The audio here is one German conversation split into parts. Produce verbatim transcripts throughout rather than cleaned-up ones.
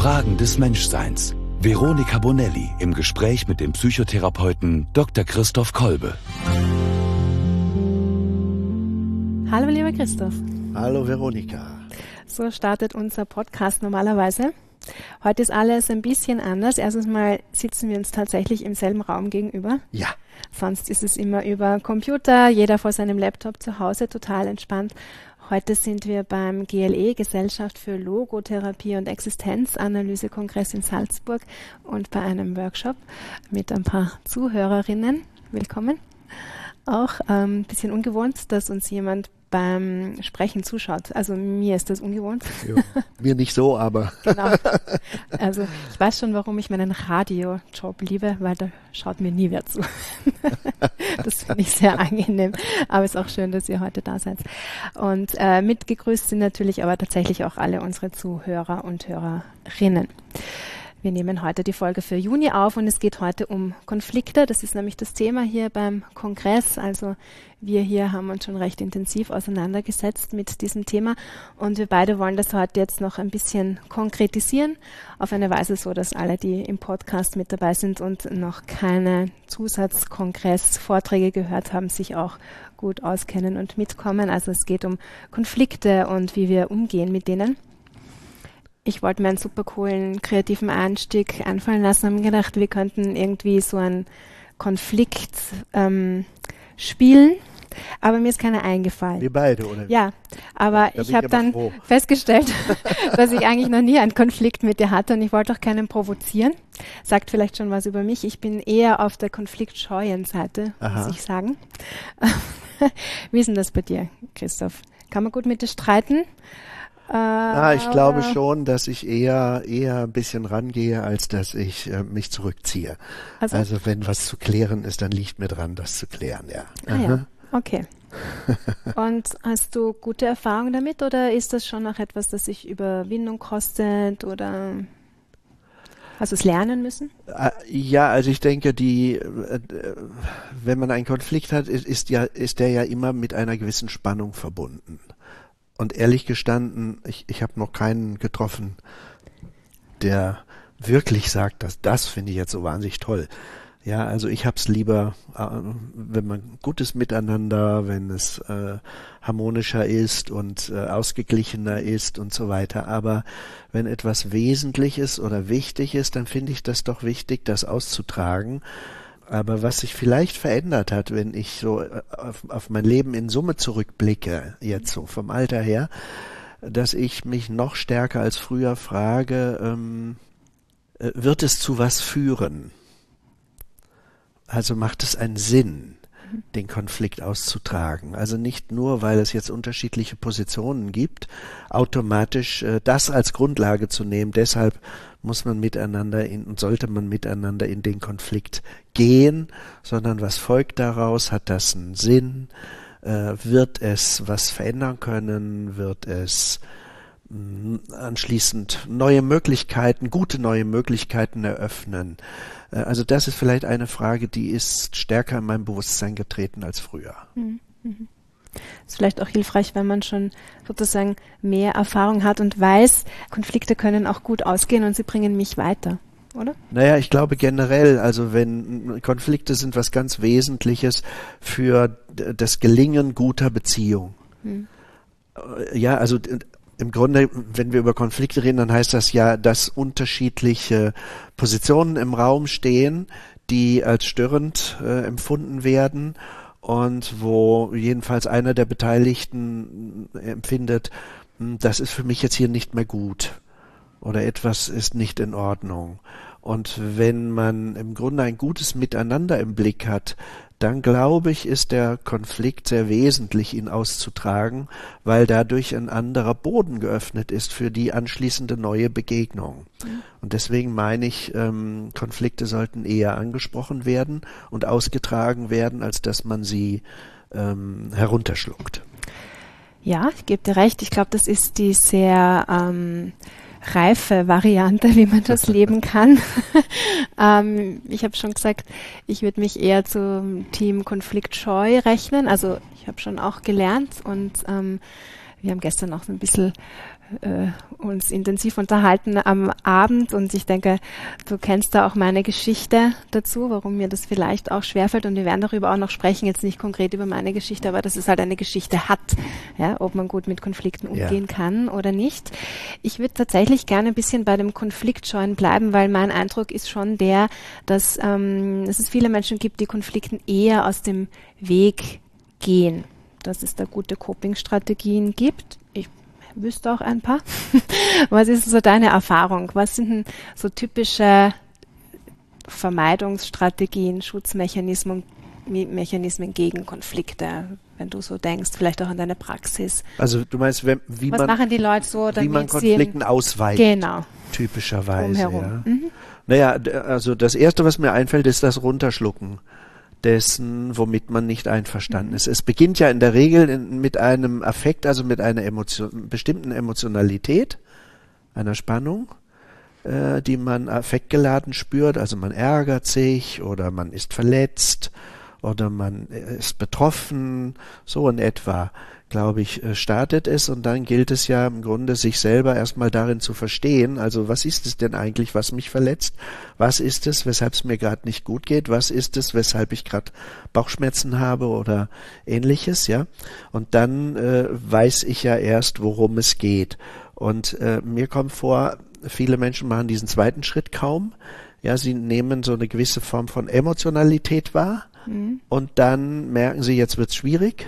Fragen des Menschseins. Veronika Bonelli im Gespräch mit dem Psychotherapeuten Doktor Christoph Kolbe. Hallo lieber Christoph. Hallo Veronika. So startet unser Podcast normalerweise. Heute ist alles ein bisschen anders. Erstens mal sitzen wir uns tatsächlich im selben Raum gegenüber. Ja. Sonst ist es immer über Computer, jeder vor seinem Laptop zu Hause, total entspannt. Heute sind wir beim G L E, Gesellschaft für Logotherapie und Existenzanalyse-Kongress in Salzburg und bei einem Workshop mit ein paar Zuhörerinnen. Willkommen. Auch ein ähm, bisschen ungewohnt, dass uns jemand beim Sprechen zuschaut. Also mir ist das ungewohnt. Jo, mir nicht so, aber. Genau. Also ich weiß schon, warum ich meinen Radiojob liebe, weil da schaut mir nie wer zu. Das finde ich sehr angenehm. Aber es ist auch schön, dass ihr heute da seid. Und äh, mitgegrüßt sind natürlich aber tatsächlich auch alle unsere Zuhörer und Hörerinnen. Wir nehmen heute die Folge für Juni auf und es geht heute um Konflikte. Das ist nämlich das Thema hier beim Kongress. Also wir hier haben uns schon recht intensiv auseinandergesetzt mit diesem Thema und wir beide wollen das heute jetzt noch ein bisschen konkretisieren, auf eine Weise so, dass alle, die im Podcast mit dabei sind und noch keine Zusatzkongress-Vorträge gehört haben, sich auch gut auskennen und mitkommen. Also es geht um Konflikte und wie wir umgehen mit denen. Ich wollte mir einen super coolen, kreativen Einstieg einfallen lassen, habe mir gedacht, wir könnten irgendwie so einen Konflikt ähm, spielen, aber mir ist keiner eingefallen. Wir beide, oder? Ja, aber da ich habe dann froh. festgestellt, dass ich eigentlich noch nie einen Konflikt mit dir hatte und ich wollte auch keinen provozieren. Sagt vielleicht schon was über mich. Ich bin eher auf der konfliktscheuen Seite, Aha. muss ich sagen. Wie ist denn das bei dir, Christoph? Kann man gut mit dir streiten? Na, ich glaube schon, dass ich eher eher ein bisschen rangehe, als dass ich äh, mich zurückziehe. Also? also wenn was zu klären ist, dann liegt mir dran, das zu klären, ja. Ah, ja. Okay. Und hast du gute Erfahrungen damit oder ist das schon noch etwas, das sich Überwindung kostet oder hast du es lernen müssen? Ja, also ich denke, die, äh, wenn man einen Konflikt hat, ist, ist ja ist der ja immer mit einer gewissen Spannung verbunden. Und ehrlich gestanden, ich, ich habe noch keinen getroffen, der wirklich sagt, dass das finde ich jetzt so wahnsinnig toll. Ja, also ich hab's lieber, äh, wenn man gutes Miteinander, wenn es äh, harmonischer ist und äh, ausgeglichener ist und so weiter. Aber wenn etwas Wesentliches oder wichtig ist, dann finde ich das doch wichtig, das auszutragen. Aber was sich vielleicht verändert hat, wenn ich so auf, auf mein Leben in Summe zurückblicke, jetzt so vom Alter her, dass ich mich noch stärker als früher frage, ähm, wird es zu was führen? Also macht es einen Sinn, den Konflikt auszutragen? Also nicht nur, weil es jetzt unterschiedliche Positionen gibt, automatisch äh, das als Grundlage zu nehmen. Deshalb muss man miteinander in, und sollte man miteinander in den Konflikt gehen, sondern was folgt daraus? Hat das einen Sinn? Äh, wird es was verändern können? Wird es mh, anschließend neue Möglichkeiten, gute neue Möglichkeiten eröffnen? Äh, also das ist vielleicht eine Frage, die ist stärker in mein Bewusstsein getreten als früher. Mhm. Mhm. Ist vielleicht auch hilfreich, wenn man schon sozusagen mehr Erfahrung hat und weiß, Konflikte können auch gut ausgehen und sie bringen mich weiter, oder? Naja, ich glaube generell, also wenn Konflikte sind was ganz Wesentliches für das Gelingen guter Beziehung. Hm. Ja, also im Grunde, wenn wir über Konflikte reden, dann heißt das ja, dass unterschiedliche Positionen im Raum stehen, die als störend äh, empfunden werden. Und wo jedenfalls einer der Beteiligten empfindet, das ist für mich jetzt hier nicht mehr gut oder etwas ist nicht in Ordnung. Und wenn man im Grunde ein gutes Miteinander im Blick hat, dann glaube ich, ist der Konflikt sehr wesentlich, ihn auszutragen, weil dadurch ein anderer Boden geöffnet ist für die anschließende neue Begegnung. Mhm. Und deswegen meine ich, ähm, Konflikte sollten eher angesprochen werden und ausgetragen werden, als dass man sie ähm, herunterschluckt. Ja, ich gebe dir recht. Ich glaube, das ist die sehr ähm, reife Variante, wie man das leben kann. ähm, ich habe schon gesagt, ich würde mich eher zum Team konfliktscheu rechnen. Also ich habe schon auch gelernt und ähm, wir haben gestern noch so ein bisschen äh, uns intensiv unterhalten am Abend und ich denke, du kennst da auch meine Geschichte dazu, warum mir das vielleicht auch schwerfällt und wir werden darüber auch noch sprechen, jetzt nicht konkret über meine Geschichte, aber dass es halt eine Geschichte hat, ja, ob man gut mit Konflikten umgehen ja. kann oder nicht. Ich würde tatsächlich gerne ein bisschen bei dem Konfliktscheuen bleiben, weil mein Eindruck ist schon der, dass, ähm, dass es viele Menschen gibt, die Konflikten eher aus dem Weg gehen, dass es da gute Coping-Strategien gibt. Ich wüsste auch ein paar. Was ist so deine Erfahrung? Was sind denn so typische Vermeidungsstrategien, Schutzmechanismen Mechanismen gegen Konflikte, wenn du so denkst, vielleicht auch an deine Praxis? Also du meinst, wenn, wie, Was man, machen die Leute so, wie man Konflikten ausweicht? Genau. Typischerweise. Ja. Mhm. Naja, also das Erste, was mir einfällt, ist das Runterschlucken dessen, womit man nicht einverstanden ist. Es beginnt ja in der Regel in, mit einem Affekt, also mit einer Emotion, bestimmten Emotionalität, einer Spannung, äh, die man affektgeladen spürt. Also man ärgert sich oder man ist verletzt oder man ist betroffen, so in etwa, glaube ich, startet es und dann gilt es ja im Grunde, sich selber erstmal darin zu verstehen, also was ist es denn eigentlich, was mich verletzt, was ist es, weshalb es mir gerade nicht gut geht, was ist es, weshalb ich gerade Bauchschmerzen habe oder ähnliches, ja, und dann äh, weiß ich ja erst, worum es geht und äh, mir kommt vor, viele Menschen machen diesen zweiten Schritt kaum, ja, sie nehmen so eine gewisse Form von Emotionalität wahr mhm. und dann merken sie, jetzt wird's schwierig.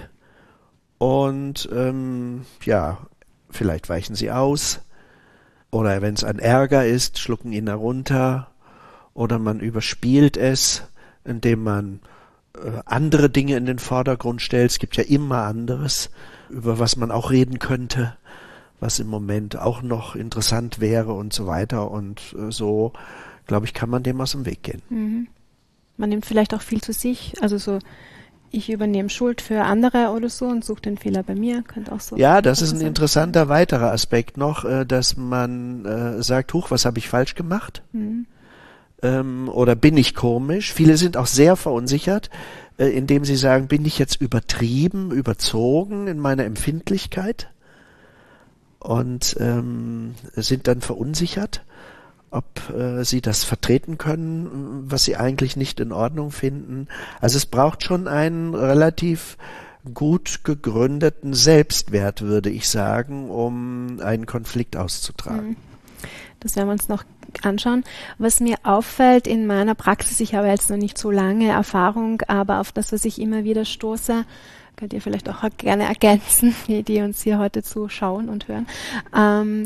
Und ähm, ja, vielleicht weichen sie aus oder wenn es ein Ärger ist, schlucken ihn herunter oder man überspielt es, indem man äh, andere Dinge in den Vordergrund stellt. Es gibt ja immer anderes, über was man auch reden könnte, was im Moment auch noch interessant wäre und so weiter. Und äh, so, glaube ich, kann man dem aus dem Weg gehen. Mhm. Man nimmt vielleicht auch viel zu sich, also so ich übernehme Schuld für andere oder so und suche den Fehler bei mir, könnte auch so. Ja, das ist ein interessanter weiterer Aspekt noch, dass man äh, sagt, huch, was habe ich falsch gemacht? Mhm. Ähm, oder bin ich komisch? Viele sind auch sehr verunsichert, äh, indem sie sagen, bin ich jetzt übertrieben, überzogen in meiner Empfindlichkeit? Und ähm, sind dann verunsichert, ob äh, sie das vertreten können, was sie eigentlich nicht in Ordnung finden. Also es braucht schon einen relativ gut gegründeten Selbstwert, würde ich sagen, um einen Konflikt auszutragen. Das werden wir uns noch anschauen. Was mir auffällt in meiner Praxis, ich habe jetzt noch nicht so lange Erfahrung, aber auf das, was ich immer wieder stoße, könnt ihr vielleicht auch gerne ergänzen, die, die uns hier heute zuschauen und hören. Ähm,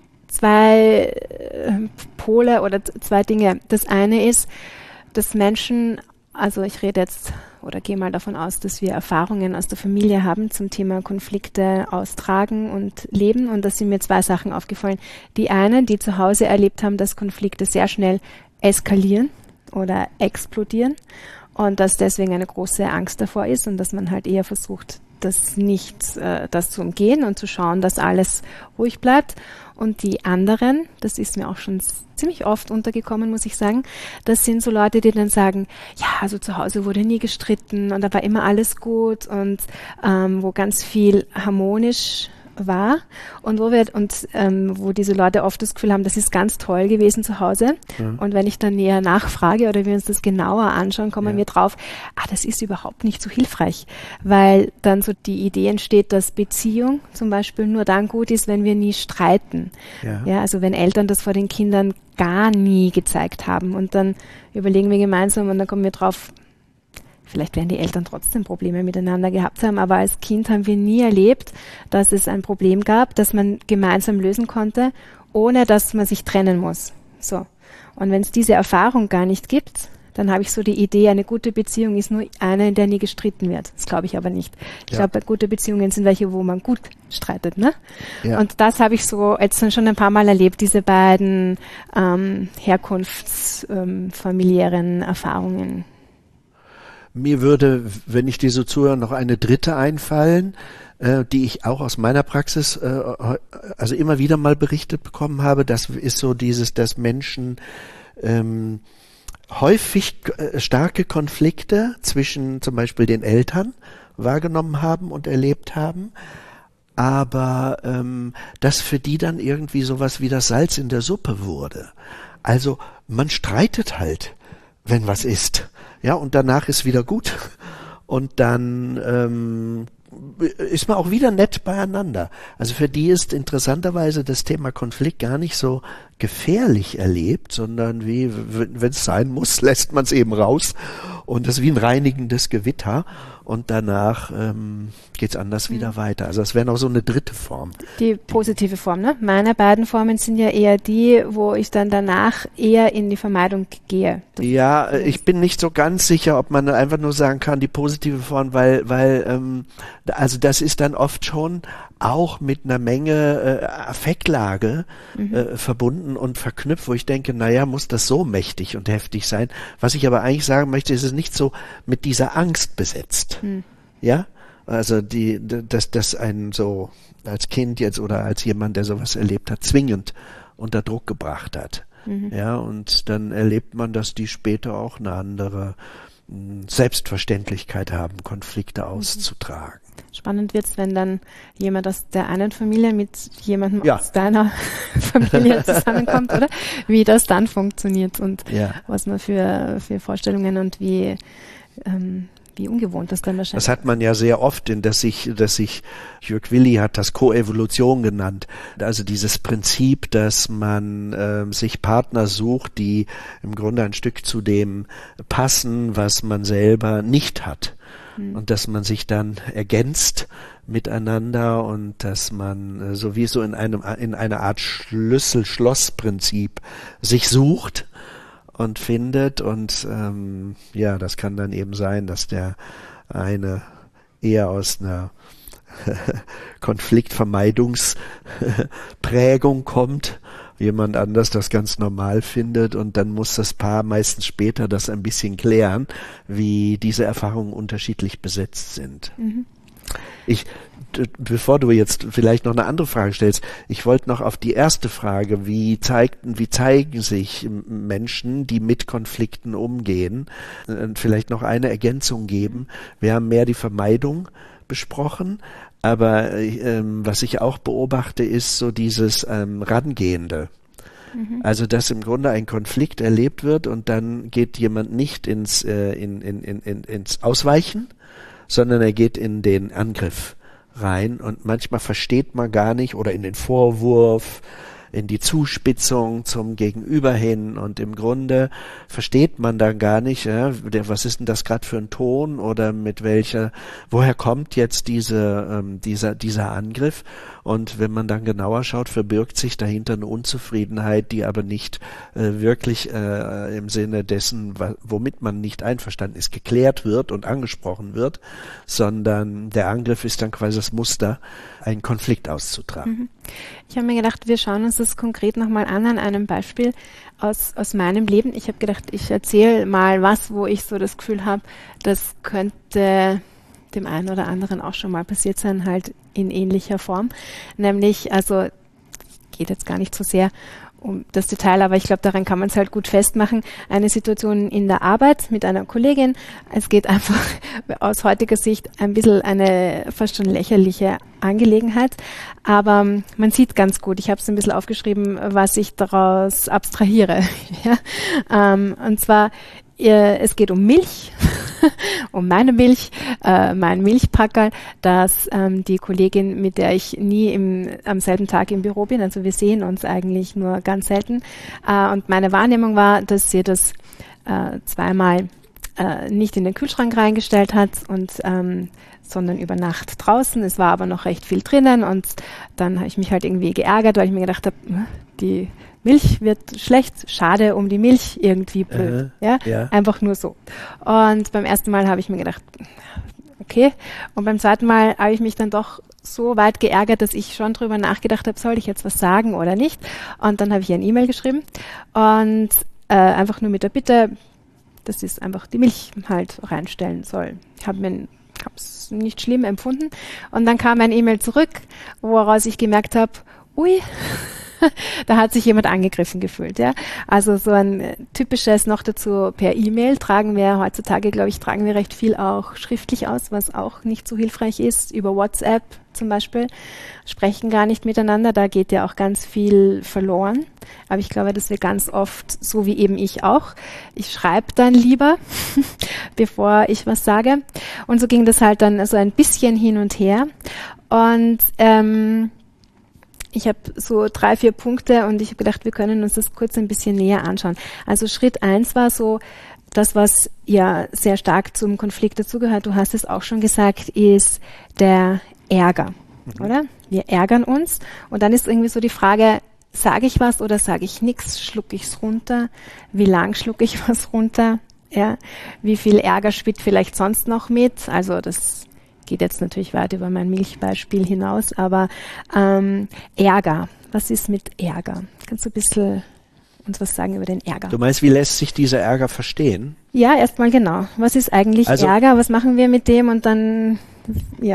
Zwei äh, Pole oder zwei Dinge. Das eine ist, dass Menschen, also ich rede jetzt oder gehe mal davon aus, dass wir Erfahrungen aus der Familie haben zum Thema Konflikte austragen und leben und da sind mir zwei Sachen aufgefallen. Die eine, die zu Hause erlebt haben, dass Konflikte sehr schnell eskalieren oder explodieren und dass deswegen eine große Angst davor ist und dass man halt eher versucht, das nicht, äh, das zu umgehen und zu schauen, dass alles ruhig bleibt. Und die anderen, das ist mir auch schon ziemlich oft untergekommen, muss ich sagen, das sind so Leute, die dann sagen, ja, also zu Hause wurde nie gestritten und da war immer alles gut und ähm, wo ganz viel harmonisch war und wo wir und ähm, wo diese Leute oft das Gefühl haben, das ist ganz toll gewesen zu Hause. Ja. Und wenn ich dann näher nachfrage oder wir uns das genauer anschauen, kommen ja. wir drauf, ah, das ist überhaupt nicht so hilfreich, weil dann so die Idee entsteht, dass Beziehung zum Beispiel nur dann gut ist, wenn wir nie streiten. Ja, ja also wenn Eltern das vor den Kindern gar nie gezeigt haben und dann überlegen wir gemeinsam und dann kommen wir drauf, vielleicht werden die Eltern trotzdem Probleme miteinander gehabt haben, aber als Kind haben wir nie erlebt, dass es ein Problem gab, das man gemeinsam lösen konnte, ohne dass man sich trennen muss. So. Und wenn es diese Erfahrung gar nicht gibt, dann habe ich so die Idee, eine gute Beziehung ist nur eine, in der nie gestritten wird. Das glaube ich aber nicht. Ich ja. glaube, gute Beziehungen sind welche, wo man gut streitet, ne? Ja. Und das habe ich so jetzt schon ein paar Mal erlebt, diese beiden ähm, herkunftsfamiliären ähm, Erfahrungen. Mir würde, wenn ich dir so zuhöre, noch eine dritte einfallen, äh, die ich auch aus meiner Praxis äh, also immer wieder mal berichtet bekommen habe. Das ist so dieses, dass Menschen ähm, häufig äh, starke Konflikte zwischen zum Beispiel den Eltern wahrgenommen haben und erlebt haben, aber ähm, das für die dann irgendwie sowas wie das Salz in der Suppe wurde. Also man streitet halt, wenn was ist, ja, und danach ist wieder gut und dann ähm, ist man auch wieder nett beieinander. Also für die ist interessanterweise das Thema Konflikt gar nicht so gefährlich erlebt, sondern wie, wenn es sein muss, lässt man es eben raus und das ist wie ein reinigendes Gewitter und danach ähm, geht's anders mhm. wieder weiter. Also das wäre noch so eine dritte Form. Die positive Form, ne? Meine beiden Formen sind ja eher die, wo ich dann danach eher in die Vermeidung gehe. Das ja, ich bin nicht so ganz sicher, ob man einfach nur sagen kann, die positive Form, weil, weil ähm, also das ist dann oft schon auch mit einer Menge äh, Affektlage mhm. äh, verbunden und verknüpft, wo ich denke, naja, muss das so mächtig und heftig sein. Was ich aber eigentlich sagen möchte, ist es nicht so mit dieser Angst besetzt. Mhm. Ja? Also die, dass das einen so als Kind jetzt oder als jemand, der sowas erlebt hat, zwingend unter Druck gebracht hat. Mhm. Ja, und dann erlebt man, dass die später auch eine andere mh, Selbstverständlichkeit haben, Konflikte auszutragen. Spannend wird's, wenn dann jemand aus der einen Familie mit jemandem ja. aus deiner Familie zusammenkommt, oder? Wie das dann funktioniert und ja. was man für, für Vorstellungen und wie, ähm, wie ungewohnt das dann wahrscheinlich ist. Das hat man ja sehr oft, in dass sich, dass sich Jörg Willi hat das Koevolution genannt. Also dieses Prinzip, dass man äh, sich Partner sucht, die im Grunde ein Stück zu dem passen, was man selber nicht hat. Und dass man sich dann ergänzt miteinander und dass man sowieso in einem in einer Art Schlüssel-Schloss-Prinzip sich sucht und findet und ähm, ja, das kann dann eben sein, dass der eine eher aus einer Konfliktvermeidungsprägung kommt, jemand anders das ganz normal findet und dann muss das Paar meistens später das ein bisschen klären, wie diese Erfahrungen unterschiedlich besetzt sind. Mhm. Ich, bevor du jetzt vielleicht noch eine andere Frage stellst, ich wollte noch auf die erste Frage, wie zeigten, wie zeigen sich Menschen, die mit Konflikten umgehen, vielleicht noch eine Ergänzung geben. Wir haben mehr die Vermeidung besprochen, aber ähm, was ich auch beobachte, ist so dieses ähm, Rangehende. Mhm. Also, dass im Grunde ein Konflikt erlebt wird und dann geht jemand nicht ins, äh, in, in, in, in, ins Ausweichen, sondern er geht in den Angriff rein und manchmal versteht man gar nicht oder in den Vorwurf, in die Zuspitzung zum Gegenüber hin und im Grunde versteht man dann gar nicht, ja, was ist denn das gerade für ein Ton oder mit welcher, woher kommt jetzt diese, ähm, dieser, dieser Angriff? Und wenn man dann genauer schaut, verbirgt sich dahinter eine Unzufriedenheit, die aber nicht äh, wirklich äh, im Sinne dessen, womit man nicht einverstanden ist, geklärt wird und angesprochen wird, sondern der Angriff ist dann quasi das Muster, einen Konflikt auszutragen. Mhm. Ich habe mir gedacht, wir schauen uns das konkret nochmal an, an einem Beispiel aus, aus meinem Leben. Ich habe gedacht, ich erzähle mal was, wo ich so das Gefühl habe, das könnte dem einen oder anderen auch schon mal passiert sein, halt in ähnlicher Form. Nämlich, also geht jetzt gar nicht so sehr um das Detail, aber ich glaube, daran kann man es halt gut festmachen. Eine Situation in der Arbeit mit einer Kollegin. Es geht einfach aus heutiger Sicht ein bisschen eine fast schon lächerliche Angelegenheit, aber man sieht ganz gut, ich habe es ein bisschen aufgeschrieben, was ich daraus abstrahiere. ja? ähm, und zwar, äh, es geht um Milch, um meine Milch, äh, mein Milchpackerl, dass ähm, die Kollegin, mit der ich nie im, am selben Tag im Büro bin, also wir sehen uns eigentlich nur ganz selten, äh, und meine Wahrnehmung war, dass sie das äh, zweimal äh, nicht in den Kühlschrank reingestellt hat und ähm, sondern über Nacht draußen. Es war aber noch recht viel drinnen und dann habe ich mich halt irgendwie geärgert, weil ich mir gedacht habe, die Milch wird schlecht, schade um die Milch, irgendwie blöd. Äh, ja? ja, einfach nur so. Und beim ersten Mal habe ich mir gedacht, okay. Und beim zweiten Mal habe ich mich dann doch so weit geärgert, dass ich schon drüber nachgedacht habe, soll ich jetzt was sagen oder nicht? Und dann habe ich eine E-Mail geschrieben und äh, einfach nur mit der Bitte, dass sie es einfach die Milch halt reinstellen soll. Ich habe mir habe es nicht schlimm empfunden. Und dann kam ein E-Mail zurück, woraus ich gemerkt habe, ui, da hat sich jemand angegriffen gefühlt. Ja? Also so ein typisches noch dazu per E-Mail tragen wir heutzutage, glaube ich, tragen wir recht viel auch schriftlich aus, was auch nicht so hilfreich ist. Über WhatsApp zum Beispiel, sprechen gar nicht miteinander, da geht ja auch ganz viel verloren. Aber ich glaube, dass wir ganz oft, so wie eben ich auch, ich schreibe dann lieber, bevor ich was sage. Und so ging das halt dann so ein bisschen hin und her. Und ähm, ich habe so drei, vier Punkte und ich habe gedacht, wir können uns das kurz ein bisschen näher anschauen. Also Schritt eins war so, das, was ja sehr stark zum Konflikt dazugehört, du hast es auch schon gesagt, ist der Ärger, mhm. oder? Wir ärgern uns und dann ist irgendwie so die Frage, sage ich was oder sage ich nichts, schlucke ich es runter, wie lang schlucke ich was runter, ja? Wie viel Ärger spielt vielleicht sonst noch mit, also das geht jetzt natürlich weit über mein Milchbeispiel hinaus, aber ähm, Ärger, was ist mit Ärger? Kannst du ein bisschen uns was sagen über den Ärger? Du meinst, wie lässt sich dieser Ärger verstehen? Ja, erstmal genau. Was ist eigentlich also, Ärger? Was machen wir mit dem? Und dann, ja.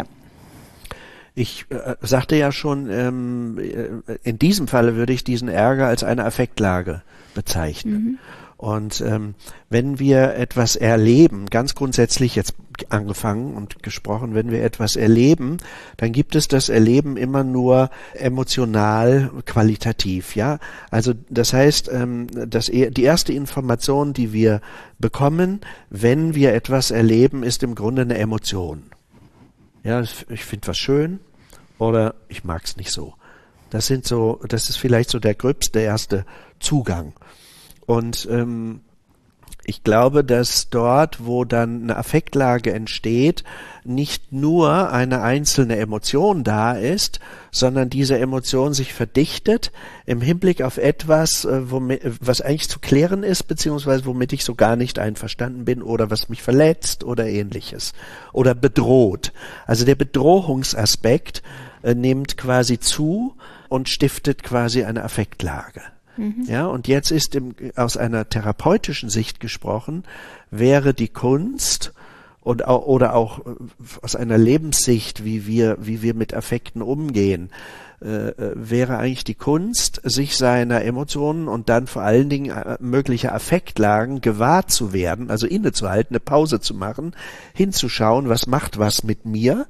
Ich äh, sagte ja schon, ähm, in diesem Falle würde ich diesen Ärger als eine Affektlage bezeichnen. Mhm. Und ähm, wenn wir etwas erleben, ganz grundsätzlich jetzt angefangen und gesprochen, wenn wir etwas erleben, dann gibt es das Erleben immer nur emotional, qualitativ, ja. Also das heißt, ähm, dass die erste Information, die wir bekommen, wenn wir etwas erleben, ist im Grunde eine Emotion. Ja, ich finde was schön oder ich mag es nicht so. Das sind so, das ist vielleicht so der gröbste erste Zugang. Und ähm, ich glaube, dass dort, wo dann eine Affektlage entsteht, nicht nur eine einzelne Emotion da ist, sondern diese Emotion sich verdichtet im Hinblick auf etwas, äh, womit, was eigentlich zu klären ist, beziehungsweise womit ich so gar nicht einverstanden bin oder was mich verletzt oder ähnliches oder bedroht. Also der Bedrohungsaspekt äh, nimmt quasi zu und stiftet quasi eine Affektlage. Ja, und jetzt ist im, aus einer therapeutischen Sicht gesprochen, wäre die Kunst und auch, oder auch aus einer Lebenssicht, wie wir, wie wir mit Affekten umgehen, äh, wäre eigentlich die Kunst, sich seiner Emotionen und dann vor allen Dingen äh, möglicher Affektlagen gewahr zu werden, also innezuhalten, eine Pause zu machen, hinzuschauen, was macht was mit mir,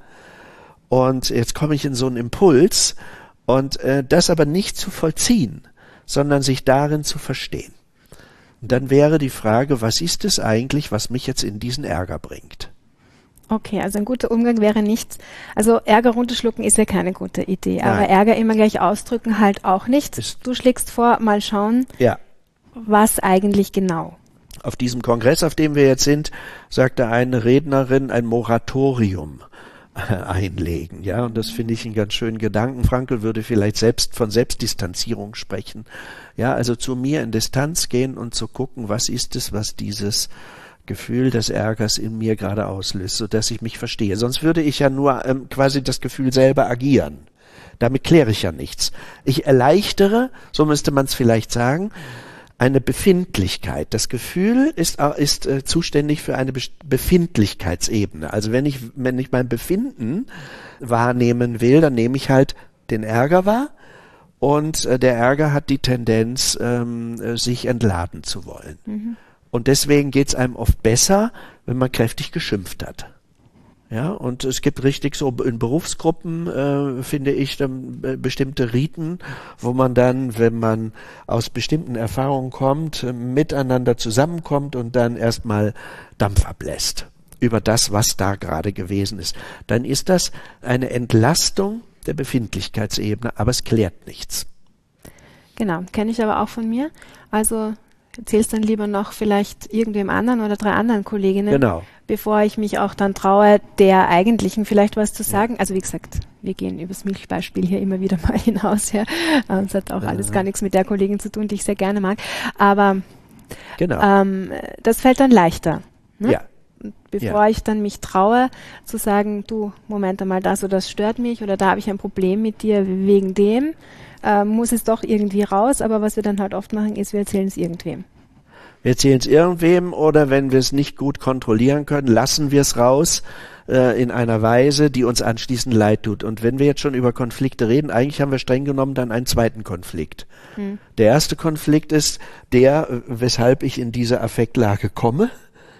und jetzt komme ich in so einen Impuls und äh, das aber nicht zu vollziehen, sondern sich darin zu verstehen. Und dann wäre die Frage, was ist es eigentlich, was mich jetzt in diesen Ärger bringt? Okay, also ein guter Umgang wäre nicht, also Ärger runterschlucken ist ja keine gute Idee, Nein. aber Ärger immer gleich ausdrücken halt auch nicht. Ist du schlägst vor, mal schauen, ja. was eigentlich genau. Auf diesem Kongress, auf dem wir jetzt sind, sagte eine Rednerin, ein Moratorium einlegen, ja, und das finde ich einen ganz schönen Gedanken. Frankl würde vielleicht selbst von Selbstdistanzierung sprechen, ja, also zu mir in Distanz gehen und zu gucken, was ist es, was dieses Gefühl des Ärgers in mir gerade auslöst, sodass ich mich verstehe. Sonst würde ich ja nur ähm, quasi das Gefühl selber agieren. Damit kläre ich ja nichts. Ich erleichtere, so müsste man es vielleicht sagen, eine Befindlichkeit. Das Gefühl ist, ist äh, zuständig für eine Be- Befindlichkeitsebene. Also wenn ich, wenn ich mein Befinden wahrnehmen will, dann nehme ich halt den Ärger wahr, und äh, der Ärger hat die Tendenz, ähm, äh, sich entladen zu wollen. Mhm. Und deswegen geht's einem oft besser, wenn man kräftig geschimpft hat. Ja, und es gibt richtig so in Berufsgruppen, äh, finde ich, dann äh, bestimmte Riten, wo man dann, wenn man aus bestimmten Erfahrungen kommt, äh, miteinander zusammenkommt und dann erstmal Dampf ablässt über das, was da gerade gewesen ist. Dann ist das eine Entlastung der Befindlichkeitsebene, aber es klärt nichts. Genau, kenne ich aber auch von mir. Also erzähl's dann lieber noch vielleicht irgendwem anderen oder drei anderen Kolleginnen, genau, bevor ich mich auch dann traue, der eigentlichen vielleicht was zu sagen. Ja. Also wie gesagt, wir gehen übers Milchbeispiel hier immer wieder mal hinaus. Ja. Es hat auch ja. alles gar nichts mit der Kollegin zu tun, die ich sehr gerne mag. Aber genau. ähm, das fällt dann leichter. Ne? Ja. Bevor ja. ich dann mich traue, zu sagen, du, Moment einmal, das oder das stört mich oder da habe ich ein Problem mit dir wegen dem, äh, muss es doch irgendwie raus, aber was wir dann halt oft machen, ist, wir erzählen es irgendwem. Wir erzählen es irgendwem, oder wenn wir es nicht gut kontrollieren können, lassen wir es raus äh, in einer Weise, die uns anschließend leid tut. Und wenn wir jetzt schon über Konflikte reden, eigentlich haben wir streng genommen dann einen zweiten Konflikt. Hm. Der erste Konflikt ist der, weshalb ich in diese Affektlage komme,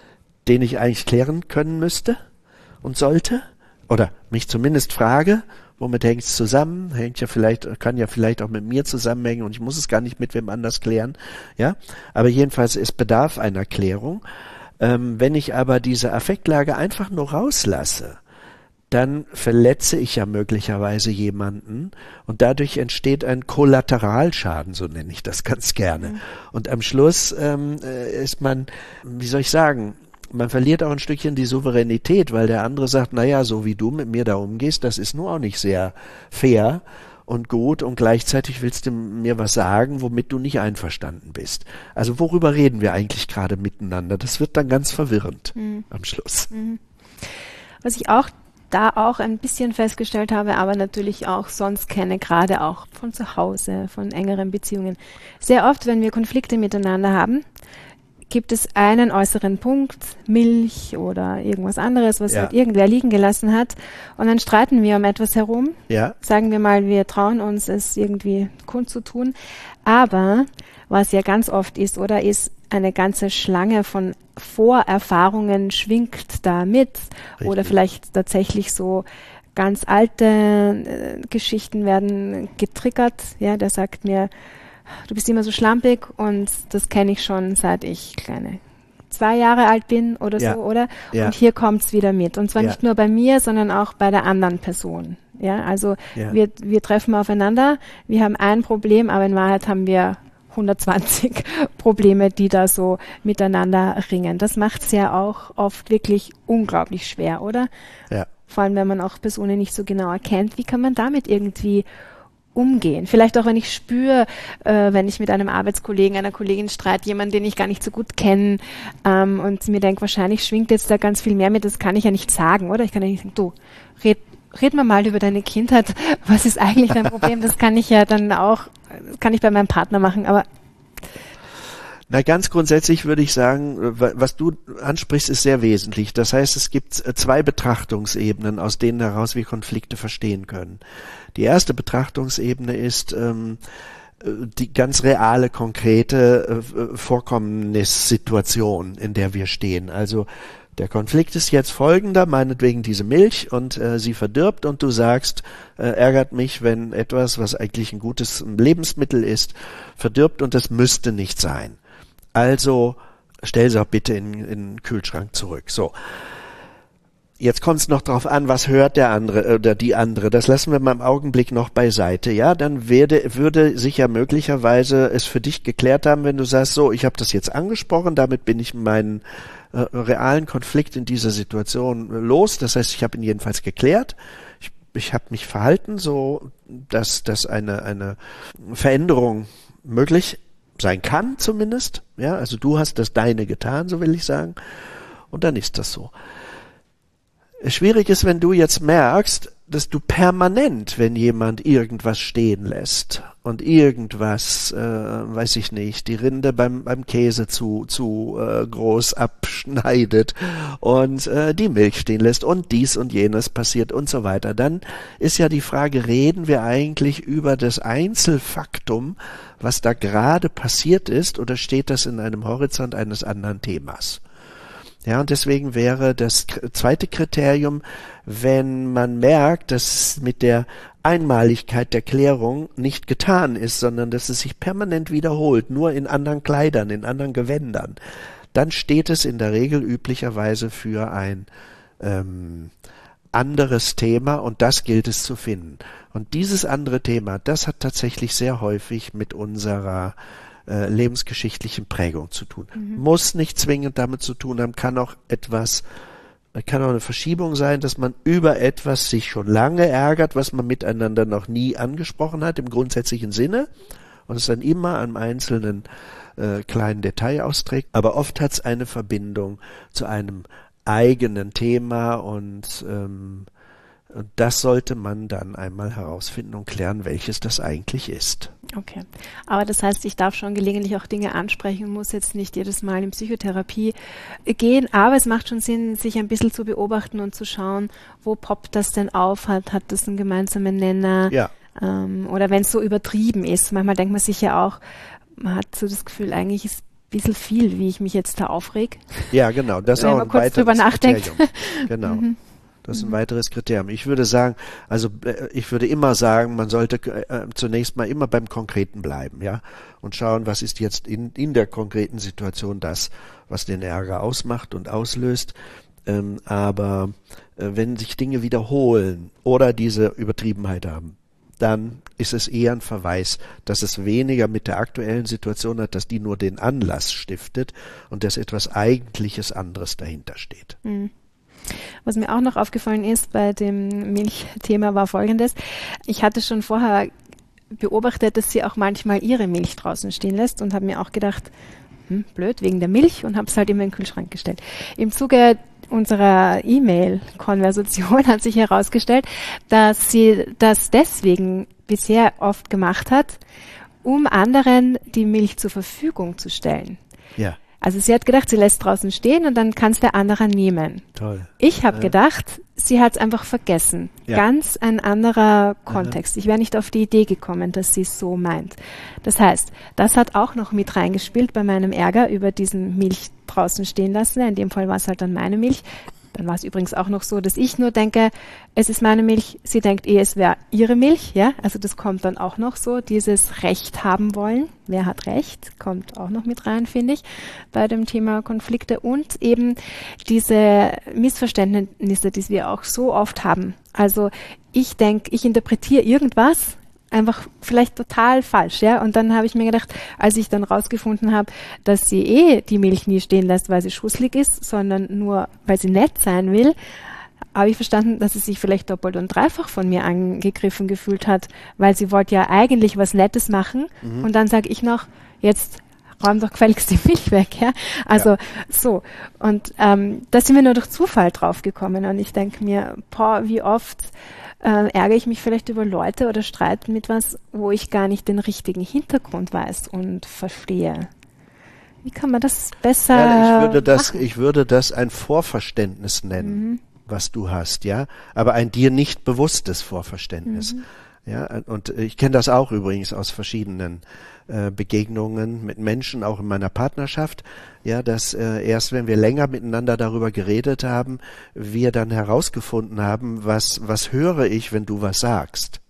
den ich eigentlich klären können müsste und sollte, oder mich zumindest frage, Womit hängt es zusammen? Hängt ja vielleicht, kann ja vielleicht auch mit mir zusammenhängen und ich muss es gar nicht mit wem anders klären. Ja, aber jedenfalls, es bedarf einer Klärung. Ähm, wenn ich aber diese Affektlage einfach nur rauslasse, dann verletze ich ja möglicherweise jemanden und dadurch entsteht ein Kollateralschaden, so nenne ich das ganz gerne. Mhm. Und am Schluss ähm, ist man, wie soll ich sagen, man verliert auch ein Stückchen die Souveränität, weil der andere sagt, naja, so wie du mit mir da umgehst, das ist nur auch nicht sehr fair und gut und gleichzeitig willst du mir was sagen, womit du nicht einverstanden bist. Also worüber reden wir eigentlich gerade miteinander? Das wird dann ganz verwirrend mhm. am Schluss. Mhm. Was ich auch da auch ein bisschen festgestellt habe, aber natürlich auch sonst kenne, gerade auch von zu Hause, von engeren Beziehungen. Sehr oft, wenn wir Konflikte miteinander haben, gibt es einen äußeren Punkt, Milch oder irgendwas anderes, was ja. halt irgendwer liegen gelassen hat. Und dann streiten wir um etwas herum. Ja. Sagen wir mal, wir trauen uns, es irgendwie kundzutun. Aber was ja ganz oft ist, oder ist eine ganze Schlange von Vorerfahrungen schwingt da mit. Richtig. Oder vielleicht tatsächlich so ganz alte äh, Geschichten werden getriggert. Ja, der sagt mir, du bist immer so schlampig und das kenne ich schon, seit ich kleine zwei Jahre alt bin oder ja. so, oder? Ja. Und hier kommt's wieder mit. Und zwar ja. nicht nur bei mir, sondern auch bei der anderen Person. Ja, also ja. wir wir treffen aufeinander, wir haben ein Problem, aber in Wahrheit haben wir hundertzwanzig Probleme, die da so miteinander ringen. Das macht's ja auch oft wirklich unglaublich schwer, oder? Ja. Vor allem, wenn man auch Personen nicht so genau erkennt. Wie kann man damit irgendwie umgehen? Vielleicht auch, wenn ich spüre, äh, wenn ich mit einem Arbeitskollegen, einer Kollegin streite, jemanden, den ich gar nicht so gut kenne, ähm, und mir denke, wahrscheinlich schwingt jetzt da ganz viel mehr mit, das kann ich ja nicht sagen, oder? Ich kann ja nicht sagen, du, red, red mal mal über deine Kindheit, was ist eigentlich dein Problem? Das kann ich ja dann auch, das kann ich bei meinem Partner machen, aber Na, ganz grundsätzlich würde ich sagen, was du ansprichst, ist sehr wesentlich. Das heißt, es gibt zwei Betrachtungsebenen, aus denen heraus wir Konflikte verstehen können. Die erste Betrachtungsebene ist ähm, die ganz reale, konkrete äh, Vorkommnissituation, in der wir stehen. Also der Konflikt ist jetzt folgender, meinetwegen diese Milch und äh, sie verdirbt und du sagst, äh, ärgert mich, wenn etwas, was eigentlich ein gutes Lebensmittel ist, verdirbt und das müsste nicht sein. Also stell sie auch bitte in, in den Kühlschrank zurück. So. Jetzt kommt es noch drauf an, was hört der andere oder die andere. Das lassen wir mal im Augenblick noch beiseite. Ja, dann werde, würde sich ja möglicherweise es für dich geklärt haben, wenn du sagst, so, ich habe das jetzt angesprochen, damit bin ich meinen äh, realen Konflikt in dieser Situation los. Das heißt, ich habe ihn jedenfalls geklärt. Ich, ich habe mich verhalten, so dass, dass eine, eine Veränderung möglich sein kann zumindest. Ja, also du hast das Deine getan, so will ich sagen. Und dann ist das so. Schwierig ist, wenn du jetzt merkst, dass du permanent, wenn jemand irgendwas stehen lässt und irgendwas, äh, weiß ich nicht, die Rinde beim beim Käse zu zu äh, groß abschneidet und äh, die Milch stehen lässt und dies und jenes passiert und so weiter, dann ist ja die Frage, reden wir eigentlich über das Einzelfaktum, was da gerade passiert ist, oder steht das in einem Horizont eines anderen Themas? Ja, und deswegen wäre das zweite Kriterium, wenn man merkt, dass mit der Einmaligkeit der Klärung nicht getan ist, sondern dass es sich permanent wiederholt, nur in anderen Kleidern, in anderen Gewändern, dann steht es in der Regel üblicherweise für ein ähm, anderes Thema und das gilt es zu finden. Und dieses andere Thema, das hat tatsächlich sehr häufig mit unserer äh, lebensgeschichtlichen Prägung zu tun. Mhm. Muss nicht zwingend damit zu tun haben, kann auch etwas, kann auch eine Verschiebung sein, dass man über etwas sich schon lange ärgert, was man miteinander noch nie angesprochen hat, im grundsätzlichen Sinne, und es dann immer am einzelnen äh, kleinen Detail austrägt. Aber oft hat es eine Verbindung zu einem eigenen Thema und ähm, das sollte man dann einmal herausfinden und klären, welches das eigentlich ist. Okay, aber das heißt, ich darf schon gelegentlich auch Dinge ansprechen, muss jetzt nicht jedes Mal in Psychotherapie gehen, aber es macht schon Sinn, sich ein bisschen zu beobachten und zu schauen, wo poppt das denn auf, hat, hat das einen gemeinsamen Nenner, ja. ähm, oder wenn es so übertrieben ist. Manchmal denkt man sich ja auch, man hat so das Gefühl, eigentlich ist ein bisschen viel, wie ich mich jetzt da aufreg. Ja, genau, das wenn auch man kurz drüber nachdenkt. Genau. Mhm. Das ist ein weiteres Kriterium. Ich würde sagen, also ich würde immer sagen, man sollte äh, zunächst mal immer beim Konkreten bleiben, ja, und schauen, was ist jetzt in, in der konkreten Situation das, was den Ärger ausmacht und auslöst. Ähm, aber äh, wenn sich Dinge wiederholen oder diese Übertriebenheit haben, dann ist es eher ein Verweis, dass es weniger mit der aktuellen Situation hat, dass die nur den Anlass stiftet und dass etwas Eigentliches anderes dahinter steht. Mhm. Was mir auch noch aufgefallen ist bei dem Milchthema war Folgendes. Ich hatte schon vorher beobachtet, dass sie auch manchmal ihre Milch draußen stehen lässt und habe mir auch gedacht, hm, blöd, wegen der Milch, und habe es halt immer in den Kühlschrank gestellt. Im Zuge unserer E-Mail-Konversation hat sich herausgestellt, dass sie das deswegen bisher oft gemacht hat, um anderen die Milch zur Verfügung zu stellen. Ja. Also sie hat gedacht, sie lässt draußen stehen und dann kann es der andere nehmen. Toll. Ich habe ja. gedacht, sie hat es einfach vergessen. Ja. Ganz ein anderer Kontext. Aha. Ich wäre nicht auf die Idee gekommen, dass sie es so meint. Das heißt, das hat auch noch mit reingespielt bei meinem Ärger über diesen Milch draußen stehen lassen. In dem Fall war es halt dann meine Milch. Dann war es übrigens auch noch so, dass ich nur denke, es ist meine Milch, sie denkt eh, es wäre ihre Milch, ja, also das kommt dann auch noch so, dieses Recht haben wollen, wer hat Recht, kommt auch noch mit rein, finde ich, bei dem Thema Konflikte und eben diese Missverständnisse, die wir auch so oft haben. Also ich denke, ich interpretiere irgendwas einfach vielleicht total falsch, ja. Und dann habe ich mir gedacht, als ich dann rausgefunden habe, dass sie eh die Milch nie stehen lässt, weil sie schusselig ist, sondern nur, weil sie nett sein will, habe ich verstanden, dass sie sich vielleicht doppelt und dreifach von mir angegriffen gefühlt hat, weil sie wollte ja eigentlich was Nettes machen. Mhm. Und dann sage ich noch, jetzt räum doch gefälligst die Milch weg, ja. Also ja. so. Und ähm, da sind wir nur durch Zufall drauf gekommen. Und ich denke mir, boah, wie oft Äh, ärgere ich mich vielleicht über Leute oder streite mit was, wo ich gar nicht den richtigen Hintergrund weiß und verstehe. Wie kann man das besser ja, ich würde das, machen? Ich würde das ein Vorverständnis nennen, mhm. was du hast, ja, aber ein dir nicht bewusstes Vorverständnis. Mhm. Ja, und ich kenne das auch übrigens aus verschiedenen äh, Begegnungen mit Menschen, auch in meiner Partnerschaft, ja, dass äh, erst wenn wir länger miteinander darüber geredet haben, wir dann herausgefunden haben, was was höre ich, wenn du was sagst.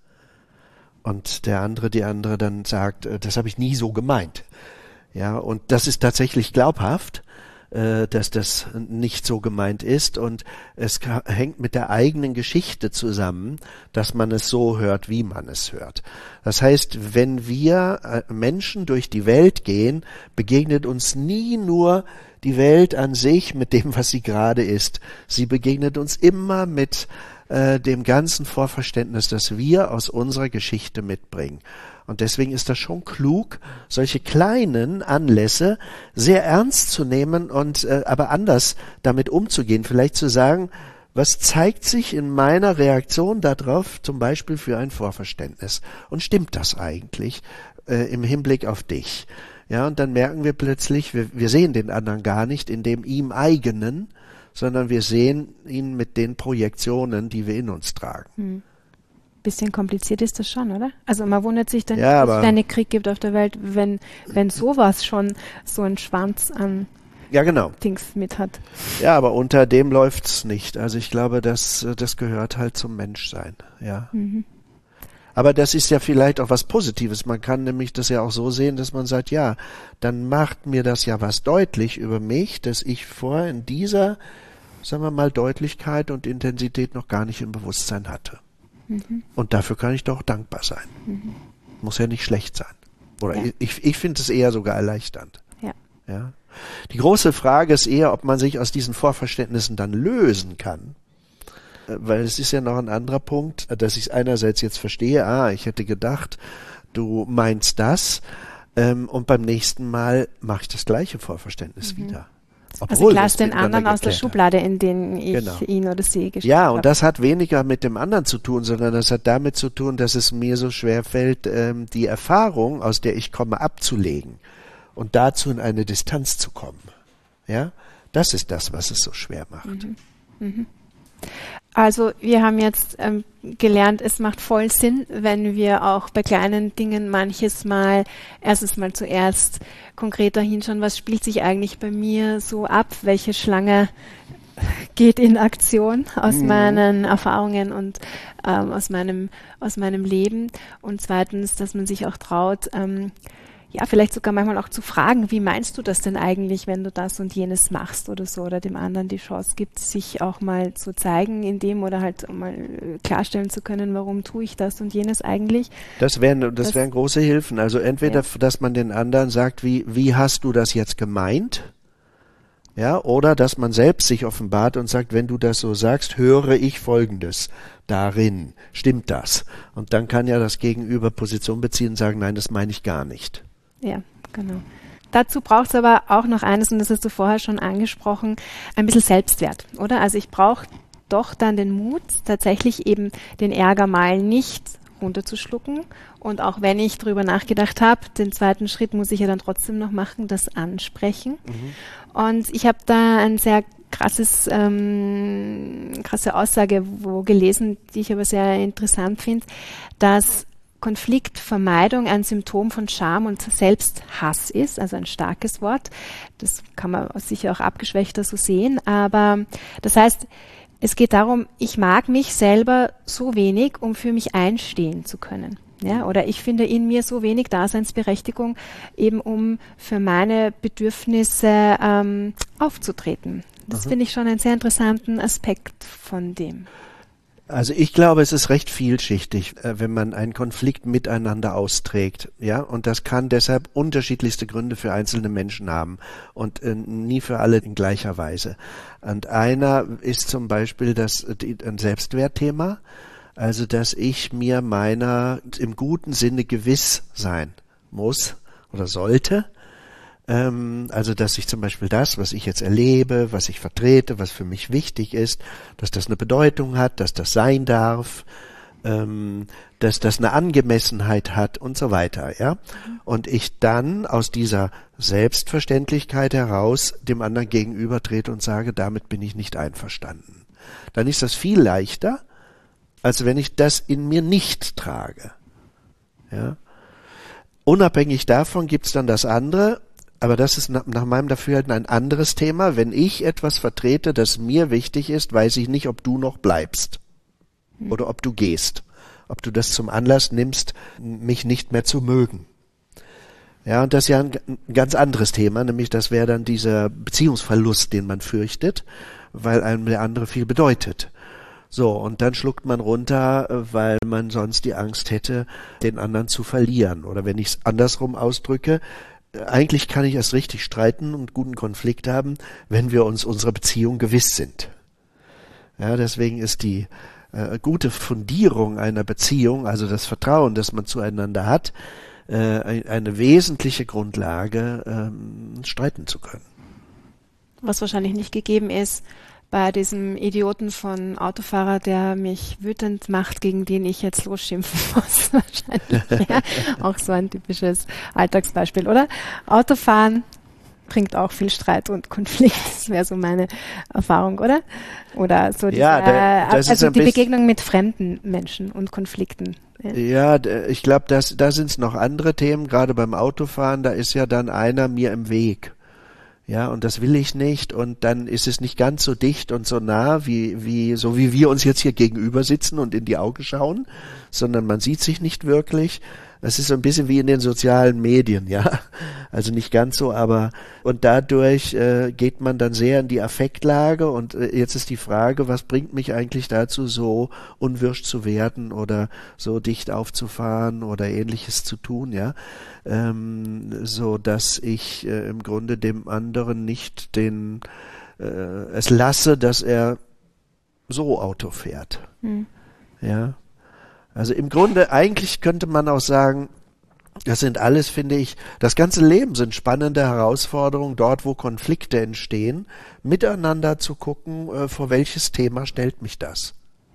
Und der andere, die andere dann sagt, äh, das habe ich nie so gemeint. Ja, und das ist tatsächlich glaubhaft, dass das nicht so gemeint ist und es hängt mit der eigenen Geschichte zusammen, dass man es so hört, wie man es hört. Das heißt, wenn wir Menschen durch die Welt gehen, begegnet uns nie nur die Welt an sich mit dem, was sie gerade ist. Sie begegnet uns immer mit äh, dem ganzen Vorverständnis, das wir aus unserer Geschichte mitbringen. Und deswegen ist das schon klug, solche kleinen Anlässe sehr ernst zu nehmen und äh, aber anders damit umzugehen. Vielleicht zu sagen, was zeigt sich in meiner Reaktion darauf, zum Beispiel für ein Vorverständnis? Und stimmt das eigentlich äh, im Hinblick auf dich? Ja, und dann merken wir plötzlich, wir, wir sehen den anderen gar nicht in dem ihm eigenen, sondern wir sehen ihn mit den Projektionen, die wir in uns tragen. Hm. Bisschen kompliziert ist das schon, oder? Also man wundert sich dann, ja, dass es keinen Krieg gibt auf der Welt, wenn, wenn sowas schon so einen Schwanz an ja, genau. Dings mit hat. Ja, aber unter dem läuft's nicht. Also ich glaube, das, das gehört halt zum Menschsein, ja. Mhm. Aber das ist ja vielleicht auch was Positives. Man kann nämlich das ja auch so sehen, dass man sagt, ja, dann macht mir das ja was deutlich über mich, dass ich vorher in dieser, sagen wir mal, Deutlichkeit und Intensität noch gar nicht im Bewusstsein hatte. Mhm. Und dafür kann ich doch dankbar sein. Mhm. Muss ja nicht schlecht sein. Oder ja. ich, ich finde es eher sogar erleichternd. Ja. Ja. Die große Frage ist eher, ob man sich aus diesen Vorverständnissen dann lösen kann. Weil es ist ja noch ein anderer Punkt, dass ich es einerseits jetzt verstehe, ah, ich hätte gedacht, du meinst das, ähm, und beim nächsten Mal mache ich das gleiche Vorverständnis mhm. wieder. Obwohl also klar den anderen aus der Schublade, in denen ich genau. ihn oder sie geschickt Ja, habe. Und das hat weniger mit dem anderen zu tun, sondern das hat damit zu tun, dass es mir so schwer fällt, ähm, die Erfahrung, aus der ich komme, abzulegen und dazu in eine Distanz zu kommen. Ja, das ist das, was es so schwer macht. Mhm. Mhm. Also wir haben jetzt ähm, gelernt, es macht voll Sinn, wenn wir auch bei kleinen Dingen manches Mal erstes Mal zuerst konkreter hinschauen, was spielt sich eigentlich bei mir so ab, welche Schlange geht in Aktion aus Mhm. meinen Erfahrungen und ähm, aus meinem aus meinem Leben. Und zweitens, dass man sich auch traut, ähm, ja, vielleicht sogar manchmal auch zu fragen, wie meinst du das denn eigentlich, wenn du das und jenes machst oder so, oder dem anderen die Chance gibt, sich auch mal zu zeigen in dem oder halt mal klarstellen zu können, warum tue ich das und jenes eigentlich. Das wären, das Das- wären große Hilfen. Also entweder, Ja. dass man den anderen sagt, wie, wie hast du das jetzt gemeint? Ja, oder dass man selbst sich offenbart und sagt, wenn du das so sagst, höre ich Folgendes darin. Stimmt das? Und dann kann ja das Gegenüber Position beziehen und sagen, nein, das meine ich gar nicht. Ja, genau. Dazu braucht es aber auch noch eines, und das hast du vorher schon angesprochen, ein bisschen Selbstwert, oder? Also ich brauche doch dann den Mut, tatsächlich eben den Ärger mal nicht runterzuschlucken. Und auch wenn ich drüber nachgedacht habe, den zweiten Schritt muss ich ja dann trotzdem noch machen, das ansprechen. Mhm. Und ich habe da ein sehr krasses, ähm, krasse Aussage wo gelesen, die ich aber sehr interessant finde, dass Konfliktvermeidung ein Symptom von Scham und Selbsthass ist, also ein starkes Wort. Das kann man sicher auch abgeschwächter so sehen, aber das heißt, es geht darum, ich mag mich selber so wenig, um für mich einstehen zu können. Ja, oder ich finde in mir so wenig Daseinsberechtigung, eben um für meine Bedürfnisse ähm, aufzutreten. Das Aha. finde ich schon einen sehr interessanten Aspekt von dem. Also ich glaube, es ist recht vielschichtig, äh, wenn man einen Konflikt miteinander austrägt, ja, und das kann deshalb unterschiedlichste Gründe für einzelne Menschen haben und äh, nie für alle in gleicher Weise. Und einer ist zum Beispiel das die, ein Selbstwertthema, also dass ich mir meiner im guten Sinne gewiss sein muss oder sollte. Also, dass ich zum Beispiel das, was ich jetzt erlebe, was ich vertrete, was für mich wichtig ist, dass das eine Bedeutung hat, dass das sein darf, ähm, dass das eine Angemessenheit hat und so weiter, ja. Und ich dann aus dieser Selbstverständlichkeit heraus dem anderen gegenübertrete und sage, damit bin ich nicht einverstanden. Dann ist das viel leichter, als wenn ich das in mir nicht trage, ja. Unabhängig davon gibt's dann das andere. Aber das ist nach, nach meinem Dafürhalten ein anderes Thema. Wenn ich etwas vertrete, das mir wichtig ist, weiß ich nicht, ob du noch bleibst oder ob du gehst, ob du das zum Anlass nimmst, mich nicht mehr zu mögen. Ja, und das ist ja ein, ein ganz anderes Thema, nämlich das wäre dann dieser Beziehungsverlust, den man fürchtet, weil einem der andere viel bedeutet. So, und dann schluckt man runter, weil man sonst die Angst hätte, den anderen zu verlieren. Oder wenn ich es andersrum ausdrücke, eigentlich kann ich erst richtig streiten und guten Konflikt haben, wenn wir uns unserer Beziehung gewiss sind. Ja, deswegen ist die äh, gute Fundierung einer Beziehung, also das Vertrauen, das man zueinander hat, äh, eine wesentliche Grundlage, ähm, streiten zu können. Was wahrscheinlich nicht gegeben ist bei diesem Idioten von Autofahrer, der mich wütend macht, gegen den ich jetzt losschimpfen muss. Wahrscheinlich. Ja. Auch so ein typisches Alltagsbeispiel, oder? Autofahren bringt auch viel Streit und Konflikt. Das wäre so meine Erfahrung, oder? Oder so diese, Ja, da, das also ist die ein Begegnung mit fremden Menschen und Konflikten. Ja, ja, ich glaube, das, da sind es noch andere Themen, gerade beim Autofahren, da ist ja dann einer mir im Weg. Ja, und das will ich nicht, und dann ist es nicht ganz so dicht und so nah, wie, wie, so wie wir uns jetzt hier gegenüber sitzen und in die Augen schauen, sondern man sieht sich nicht wirklich. Es ist so ein bisschen wie in den sozialen Medien, ja. Also nicht ganz so, aber, und dadurch äh, geht man dann sehr in die Affektlage, und äh, jetzt ist die Frage, was bringt mich eigentlich dazu, so unwirsch zu werden oder so dicht aufzufahren oder Ähnliches zu tun, ja. Ähm, so dass ich äh, im Grunde dem anderen nicht den, äh, es lasse, dass er so Auto fährt. Hm. Ja. Also im Grunde, eigentlich könnte man auch sagen, das sind alles, finde ich, das ganze Leben sind spannende Herausforderungen, dort wo Konflikte entstehen, miteinander zu gucken, äh, vor welches Thema stellt mich das?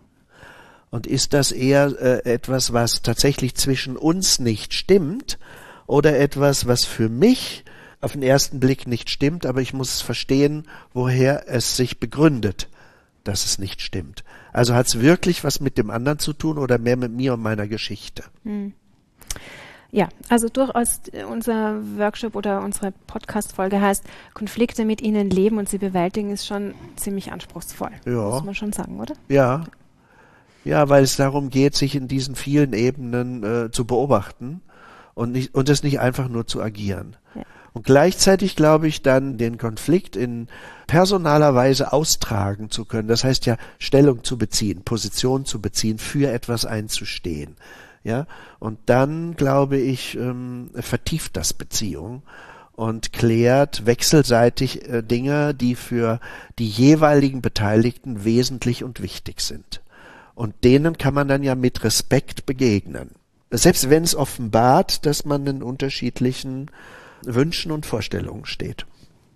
Und ist das eher äh, etwas, was tatsächlich zwischen uns nicht stimmt, oder etwas, was für mich auf den ersten Blick nicht stimmt, aber ich muss verstehen, woher es sich begründet, dass es nicht stimmt. Also hat es wirklich was mit dem anderen zu tun oder mehr mit mir und meiner Geschichte? Hm. Ja, also durchaus unser Workshop oder unsere Podcast-Folge heißt Konflikte mit ihnen leben und sie bewältigen, ist schon ziemlich anspruchsvoll, ja. Muss man schon sagen, oder? Ja, ja, weil es darum geht, sich in diesen vielen Ebenen äh, zu beobachten und nicht und es nicht einfach nur zu agieren. Ja. Und gleichzeitig glaube ich dann, den Konflikt in personaler Weise austragen zu können. Das heißt ja, Stellung zu beziehen, Position zu beziehen, für etwas einzustehen. Ja, und dann, glaube ich, ähm, vertieft das Beziehung und klärt wechselseitig äh, Dinge, die für die jeweiligen Beteiligten wesentlich und wichtig sind. Und denen kann man dann ja mit Respekt begegnen. Selbst wenn es offenbart, dass man in unterschiedlichen Wünschen und Vorstellungen steht.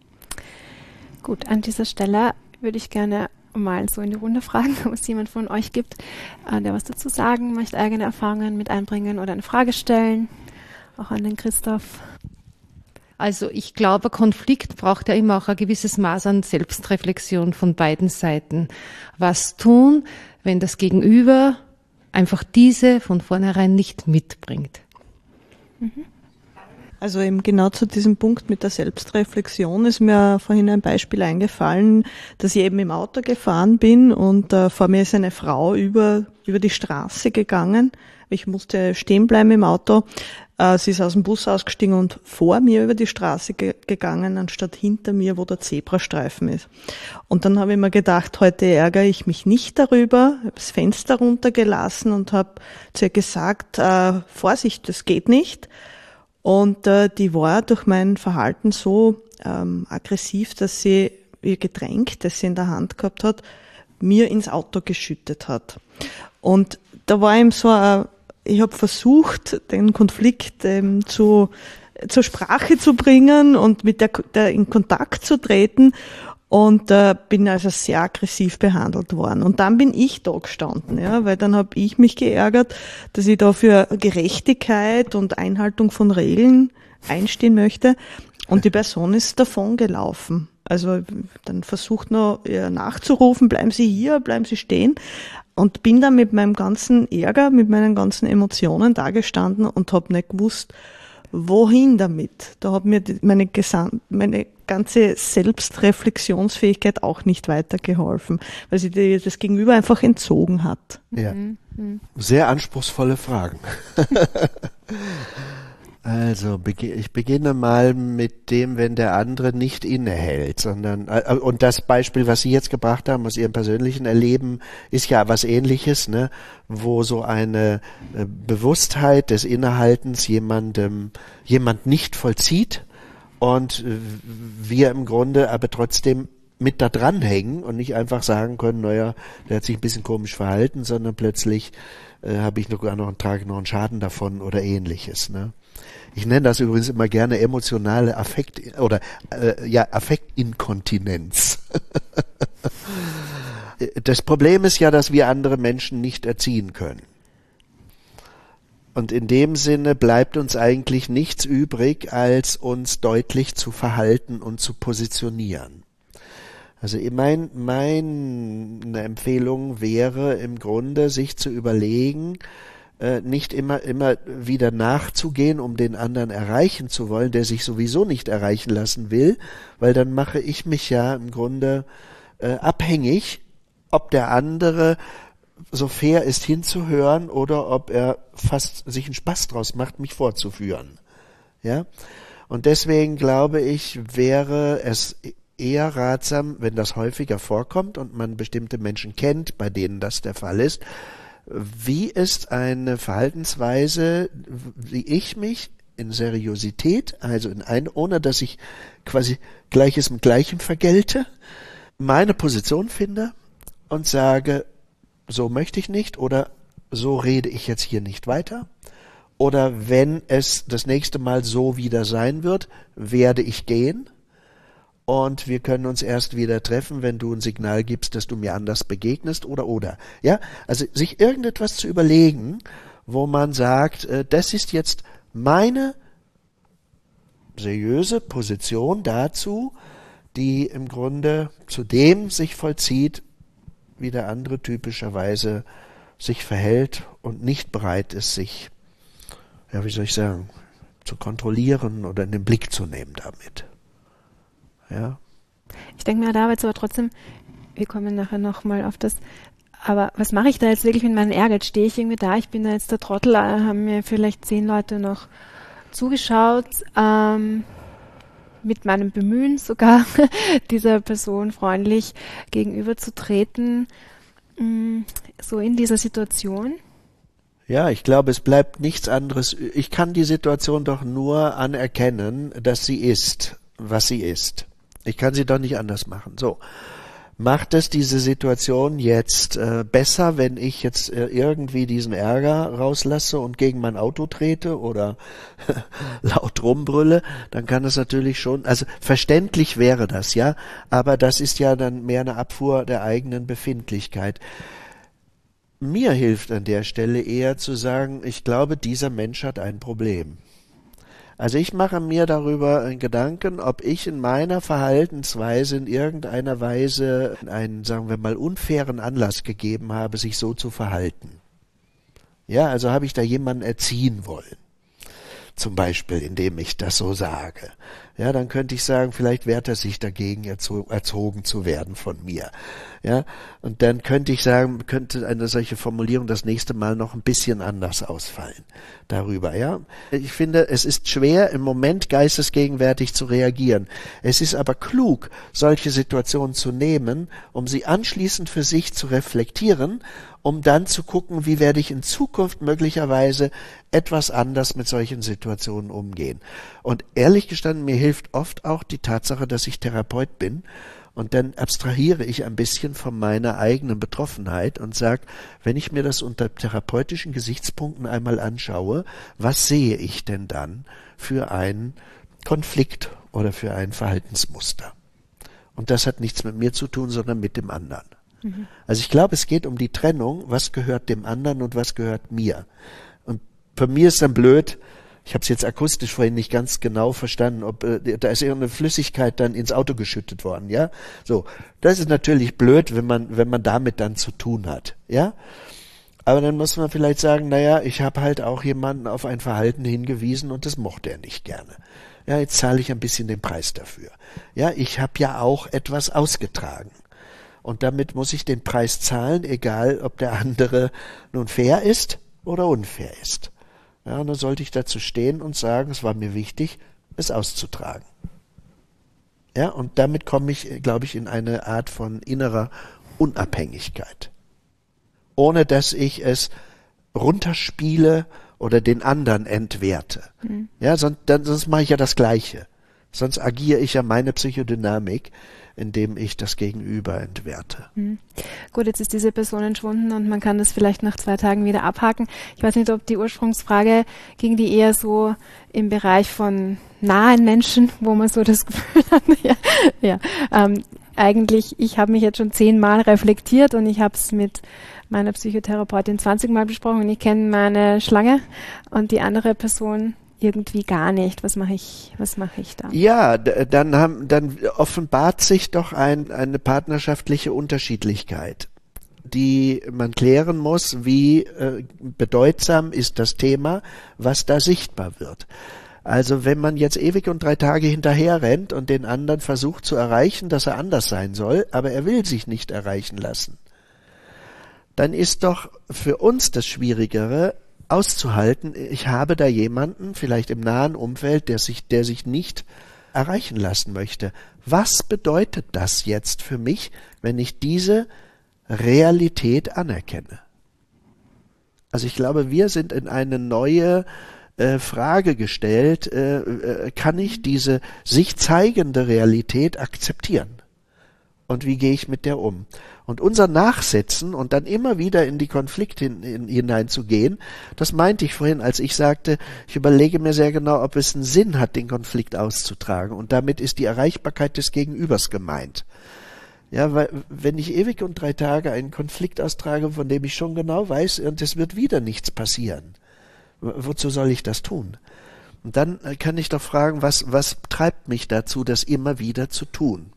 Gut, an dieser Stelle würde ich gerne mal so in die Runde fragen, ob es jemand von euch gibt, der was dazu sagen möchte, eigene Erfahrungen mit einbringen oder eine Frage stellen, auch an den Christoph. Also ich glaube, Konflikt braucht ja immer auch ein gewisses Maß an Selbstreflexion von beiden Seiten. Was tun, wenn das Gegenüber einfach diese von vornherein nicht mitbringt? Mhm. Also eben genau zu diesem Punkt mit der Selbstreflexion ist mir vorhin ein Beispiel eingefallen, dass ich eben im Auto gefahren bin und äh, vor mir ist eine Frau über über die Straße gegangen. Ich musste stehen bleiben im Auto. Äh, sie ist aus dem Bus ausgestiegen und vor mir über die Straße ge- gegangen, anstatt hinter mir, wo der Zebrastreifen ist. Und dann habe ich mir gedacht, heute ärgere ich mich nicht darüber, habe das Fenster runtergelassen und habe zu ihr gesagt, äh, Vorsicht, das geht nicht. Und äh, die war durch mein Verhalten so ähm, aggressiv, dass sie ihr Getränk, das sie in der Hand gehabt hat, mir ins Auto geschüttet hat. Und da war eben so, ein, ich habe versucht, den Konflikt ähm, zu, zur Sprache zu bringen und mit der, der in Kontakt zu treten und äh, bin also sehr aggressiv behandelt worden. Und dann bin ich da gestanden, ja, weil dann habe ich mich geärgert, dass ich da für Gerechtigkeit und Einhaltung von Regeln einstehen möchte. Und die Person ist davon gelaufen. Also dann versucht noch ja, nachzurufen, bleiben Sie hier, bleiben Sie stehen. Und bin dann mit meinem ganzen Ärger, mit meinen ganzen Emotionen da gestanden und habe nicht gewusst, wohin damit. Da hat mir die, meine, Gesam- meine ganze Selbstreflexionsfähigkeit auch nicht weitergeholfen, weil sie die, das Gegenüber einfach entzogen hat. Ja. Mhm. Sehr anspruchsvolle Fragen. Also, ich beginne mal mit dem, wenn der andere nicht innehält, sondern, und das Beispiel, was Sie jetzt gebracht haben aus Ihrem persönlichen Erleben, ist ja was Ähnliches, ne, wo so eine Bewusstheit des Innehaltens jemandem, jemand nicht vollzieht und wir im Grunde aber trotzdem mit da dranhängen und nicht einfach sagen können, naja, der hat sich ein bisschen komisch verhalten, sondern plötzlich äh, habe ich sogar noch, trage noch einen Schaden davon oder ähnliches, ne. Ich nenne das übrigens immer gerne emotionale Affekt oder äh, ja Affektinkontinenz. Das Problem ist ja, dass wir andere Menschen nicht erziehen können. Und in dem Sinne bleibt uns eigentlich nichts übrig, als uns deutlich zu verhalten und zu positionieren. Also mein, meine Empfehlung wäre im Grunde, sich zu überlegen, Äh, nicht immer immer wieder nachzugehen, um den anderen erreichen zu wollen, der sich sowieso nicht erreichen lassen will, weil dann mache ich mich ja im Grunde äh, abhängig, ob der andere so fair ist hinzuhören oder ob er fast sich einen Spaß draus macht, mich vorzuführen. Ja? Und deswegen glaube ich, wäre es eher ratsam, wenn das häufiger vorkommt und man bestimmte Menschen kennt, bei denen das der Fall ist. Wie ist eine Verhaltensweise, wie ich mich in Seriosität, also in ein, ohne dass ich quasi Gleiches mit Gleichem vergelte, meine Position finde und sage, so möchte ich nicht oder so rede ich jetzt hier nicht weiter. Oder wenn es das nächste Mal so wieder sein wird, werde ich gehen. Und wir können uns erst wieder treffen, wenn du ein Signal gibst, dass du mir anders begegnest oder oder. Ja, also sich irgendetwas zu überlegen, wo man sagt, äh, das ist jetzt meine seriöse Position dazu, die im Grunde zu dem sich vollzieht, wie der andere typischerweise sich verhält und nicht bereit ist, sich ja, wie soll ich sagen, zu kontrollieren oder in den Blick zu nehmen damit. Ja. Ich denke mir, da aber jetzt aber trotzdem, wir kommen nachher nochmal auf das, aber was mache ich da jetzt wirklich mit meinem Ärger? Jetzt stehe ich irgendwie da, ich bin da jetzt der Trottel, haben mir vielleicht zehn Leute noch zugeschaut, ähm, mit meinem Bemühen sogar, dieser Person freundlich gegenüberzutreten, mh, so in dieser Situation. Ja, ich glaube, es bleibt nichts anderes. Ich kann die Situation doch nur anerkennen, dass sie ist, was sie ist. Ich kann sie doch nicht anders machen. So. Macht es diese Situation jetzt äh, besser, wenn ich jetzt äh, irgendwie diesen Ärger rauslasse und gegen mein Auto trete oder laut rumbrülle? Dann kann es natürlich schon, also verständlich wäre das, ja, aber das ist ja dann mehr eine Abfuhr der eigenen Befindlichkeit. Mir hilft an der Stelle eher zu sagen, ich glaube, dieser Mensch hat ein Problem. Also ich mache mir darüber einen Gedanken, ob ich in meiner Verhaltensweise in irgendeiner Weise einen, sagen wir mal, unfairen Anlass gegeben habe, sich so zu verhalten. Ja, also habe ich da jemanden erziehen wollen. Zum Beispiel, indem ich das so sage. Ja, dann könnte ich sagen, vielleicht wehrt er sich dagegen, erzo- erzogen zu werden von mir. Ja, und dann könnte ich sagen, könnte eine solche Formulierung das nächste Mal noch ein bisschen anders ausfallen darüber. Ja, ich finde, es ist schwer, im Moment geistesgegenwärtig zu reagieren. Es ist aber klug, solche Situationen zu nehmen, um sie anschließend für sich zu reflektieren, um dann zu gucken, wie werde ich in Zukunft möglicherweise etwas anders mit solchen Situationen umgehen. Und ehrlich gestanden, mir hilft oft auch die Tatsache, dass ich Therapeut bin, und dann abstrahiere ich ein bisschen von meiner eigenen Betroffenheit und sage, wenn ich mir das unter therapeutischen Gesichtspunkten einmal anschaue, was sehe ich denn dann für einen Konflikt oder für ein Verhaltensmuster? Und das hat nichts mit mir zu tun, sondern mit dem anderen. Mhm. Also ich glaube, es geht um die Trennung, was gehört dem anderen und was gehört mir. Und für mir ist dann blöd, ich habe es jetzt akustisch vorhin nicht ganz genau verstanden, ob äh, da ist irgendeine Flüssigkeit dann ins Auto geschüttet worden, ja? So, das ist natürlich blöd, wenn man wenn man damit dann zu tun hat, ja? Aber dann muss man vielleicht sagen, naja, ich habe halt auch jemanden auf ein Verhalten hingewiesen und das mochte er nicht gerne. Ja, jetzt zahle ich ein bisschen den Preis dafür. Ja, ich habe ja auch etwas ausgetragen. Und damit muss ich den Preis zahlen, egal ob der andere nun fair ist oder unfair ist. Ja, und dann sollte ich dazu stehen und sagen, es war mir wichtig, es auszutragen. Ja, und damit komme ich, glaube ich, in eine Art von innerer Unabhängigkeit. Ohne dass ich es runterspiele oder den anderen entwerte. Mhm. Ja, sonst, dann, sonst mache ich ja das Gleiche. Sonst agiere ich ja meine Psychodynamik, indem ich das Gegenüber entwerte. Mhm. Gut, jetzt ist diese Person entschwunden und man kann das vielleicht nach zwei Tagen wieder abhaken. Ich weiß nicht, ob die Ursprungsfrage ging die eher so im Bereich von nahen Menschen, wo man so das Gefühl hat, ja, ja ähm, eigentlich, ich habe mich jetzt schon zehnmal reflektiert und ich habe es mit meiner Psychotherapeutin zwanzig Mal besprochen und ich kenne meine Schlange und die andere Person irgendwie gar nicht. Was mache ich, was mache ich da? Ja, d- dann haben, dann offenbart sich doch ein, eine partnerschaftliche Unterschiedlichkeit, die man klären muss, wie äh, bedeutsam ist das Thema, was da sichtbar wird. Also wenn man jetzt ewig und drei Tage hinterher rennt und den anderen versucht zu erreichen, dass er anders sein soll, aber er will sich nicht erreichen lassen, dann ist doch für uns das Schwierigere, auszuhalten, ich habe da jemanden, vielleicht im nahen Umfeld, der sich, der sich nicht erreichen lassen möchte. Was bedeutet das jetzt für mich, wenn ich diese Realität anerkenne? Also ich glaube, wir sind in eine neue äh, Frage gestellt, äh, äh, kann ich diese sich zeigende Realität akzeptieren? Und wie gehe ich mit der um? Und unser Nachsetzen und dann immer wieder in die Konflikte hin, in, hineinzugehen, das meinte ich vorhin, als ich sagte, ich überlege mir sehr genau, ob es einen Sinn hat, den Konflikt auszutragen. Und damit ist die Erreichbarkeit des Gegenübers gemeint. Ja, weil wenn ich ewig und drei Tage einen Konflikt austrage, von dem ich schon genau weiß, und es wird wieder nichts passieren, wozu soll ich das tun? Und dann kann ich doch fragen, was, was treibt mich dazu, das immer wieder zu tun?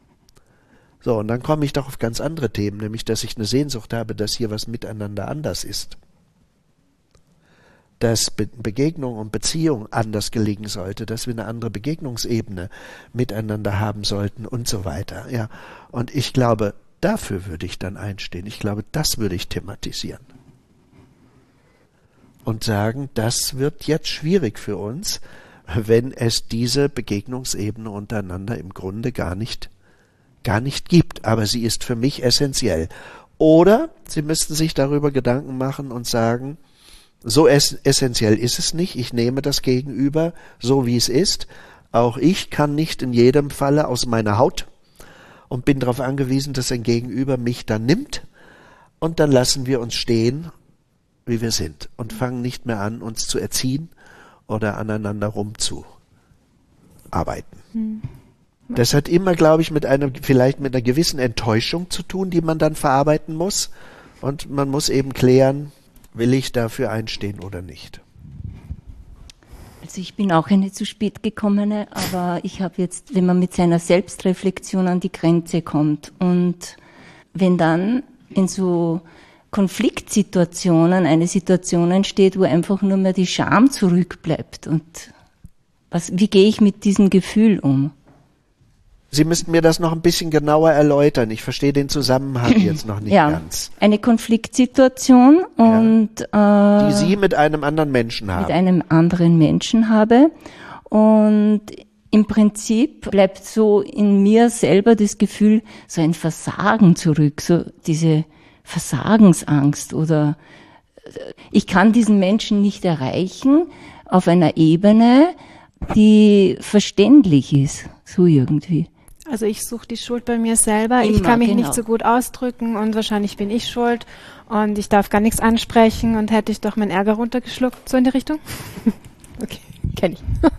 So, und dann komme ich doch auf ganz andere Themen, nämlich, dass ich eine Sehnsucht habe, dass hier was miteinander anders ist. dass Be- Begegnung und Beziehung anders gelingen sollte, dass wir eine andere Begegnungsebene miteinander haben sollten und so weiter. Ja. Und ich glaube, dafür würde ich dann einstehen. Ich glaube, das würde ich thematisieren. Und sagen, das wird jetzt schwierig für uns, wenn es diese Begegnungsebene untereinander im Grunde gar nicht, gar nicht gibt. Aber sie ist für mich essentiell. Oder Sie müssten sich darüber Gedanken machen und sagen, so es, essentiell ist es nicht. Ich nehme das Gegenüber so, wie es ist. Auch ich kann nicht in jedem Falle aus meiner Haut und bin darauf angewiesen, dass ein Gegenüber mich dann nimmt. Und dann lassen wir uns stehen, wie wir sind, und fangen nicht mehr an, uns zu erziehen oder aneinander rumzuarbeiten. Hm. Das hat immer, glaube ich, mit einem, vielleicht mit einer gewissen Enttäuschung zu tun, die man dann verarbeiten muss. Und man muss eben klären, will ich dafür einstehen oder nicht. Also ich bin auch eine zu spät gekommene, aber ich habe jetzt, wenn man mit seiner Selbstreflexion an die Grenze kommt und wenn dann in so Konfliktsituationen eine Situation entsteht, wo einfach nur mehr die Scham zurückbleibt. Und was, wie gehe ich mit diesem Gefühl um? Sie müssten mir das noch ein bisschen genauer erläutern. Ich verstehe den Zusammenhang jetzt noch nicht ja, ganz. Eine Konfliktsituation und ja, die äh, Sie mit einem anderen Menschen haben. Mit einem anderen Menschen habe. Und im Prinzip bleibt so in mir selber das Gefühl, so ein Versagen zurück, so diese Versagensangst oder ich kann diesen Menschen nicht erreichen auf einer Ebene, die verständlich ist, so irgendwie. Also ich suche die Schuld bei mir selber, Immer, ich kann mich genau. nicht so gut ausdrücken und wahrscheinlich bin ich schuld und ich darf gar nichts ansprechen und hätte ich doch meinen Ärger runtergeschluckt, so in die Richtung? Okay, kenne ich.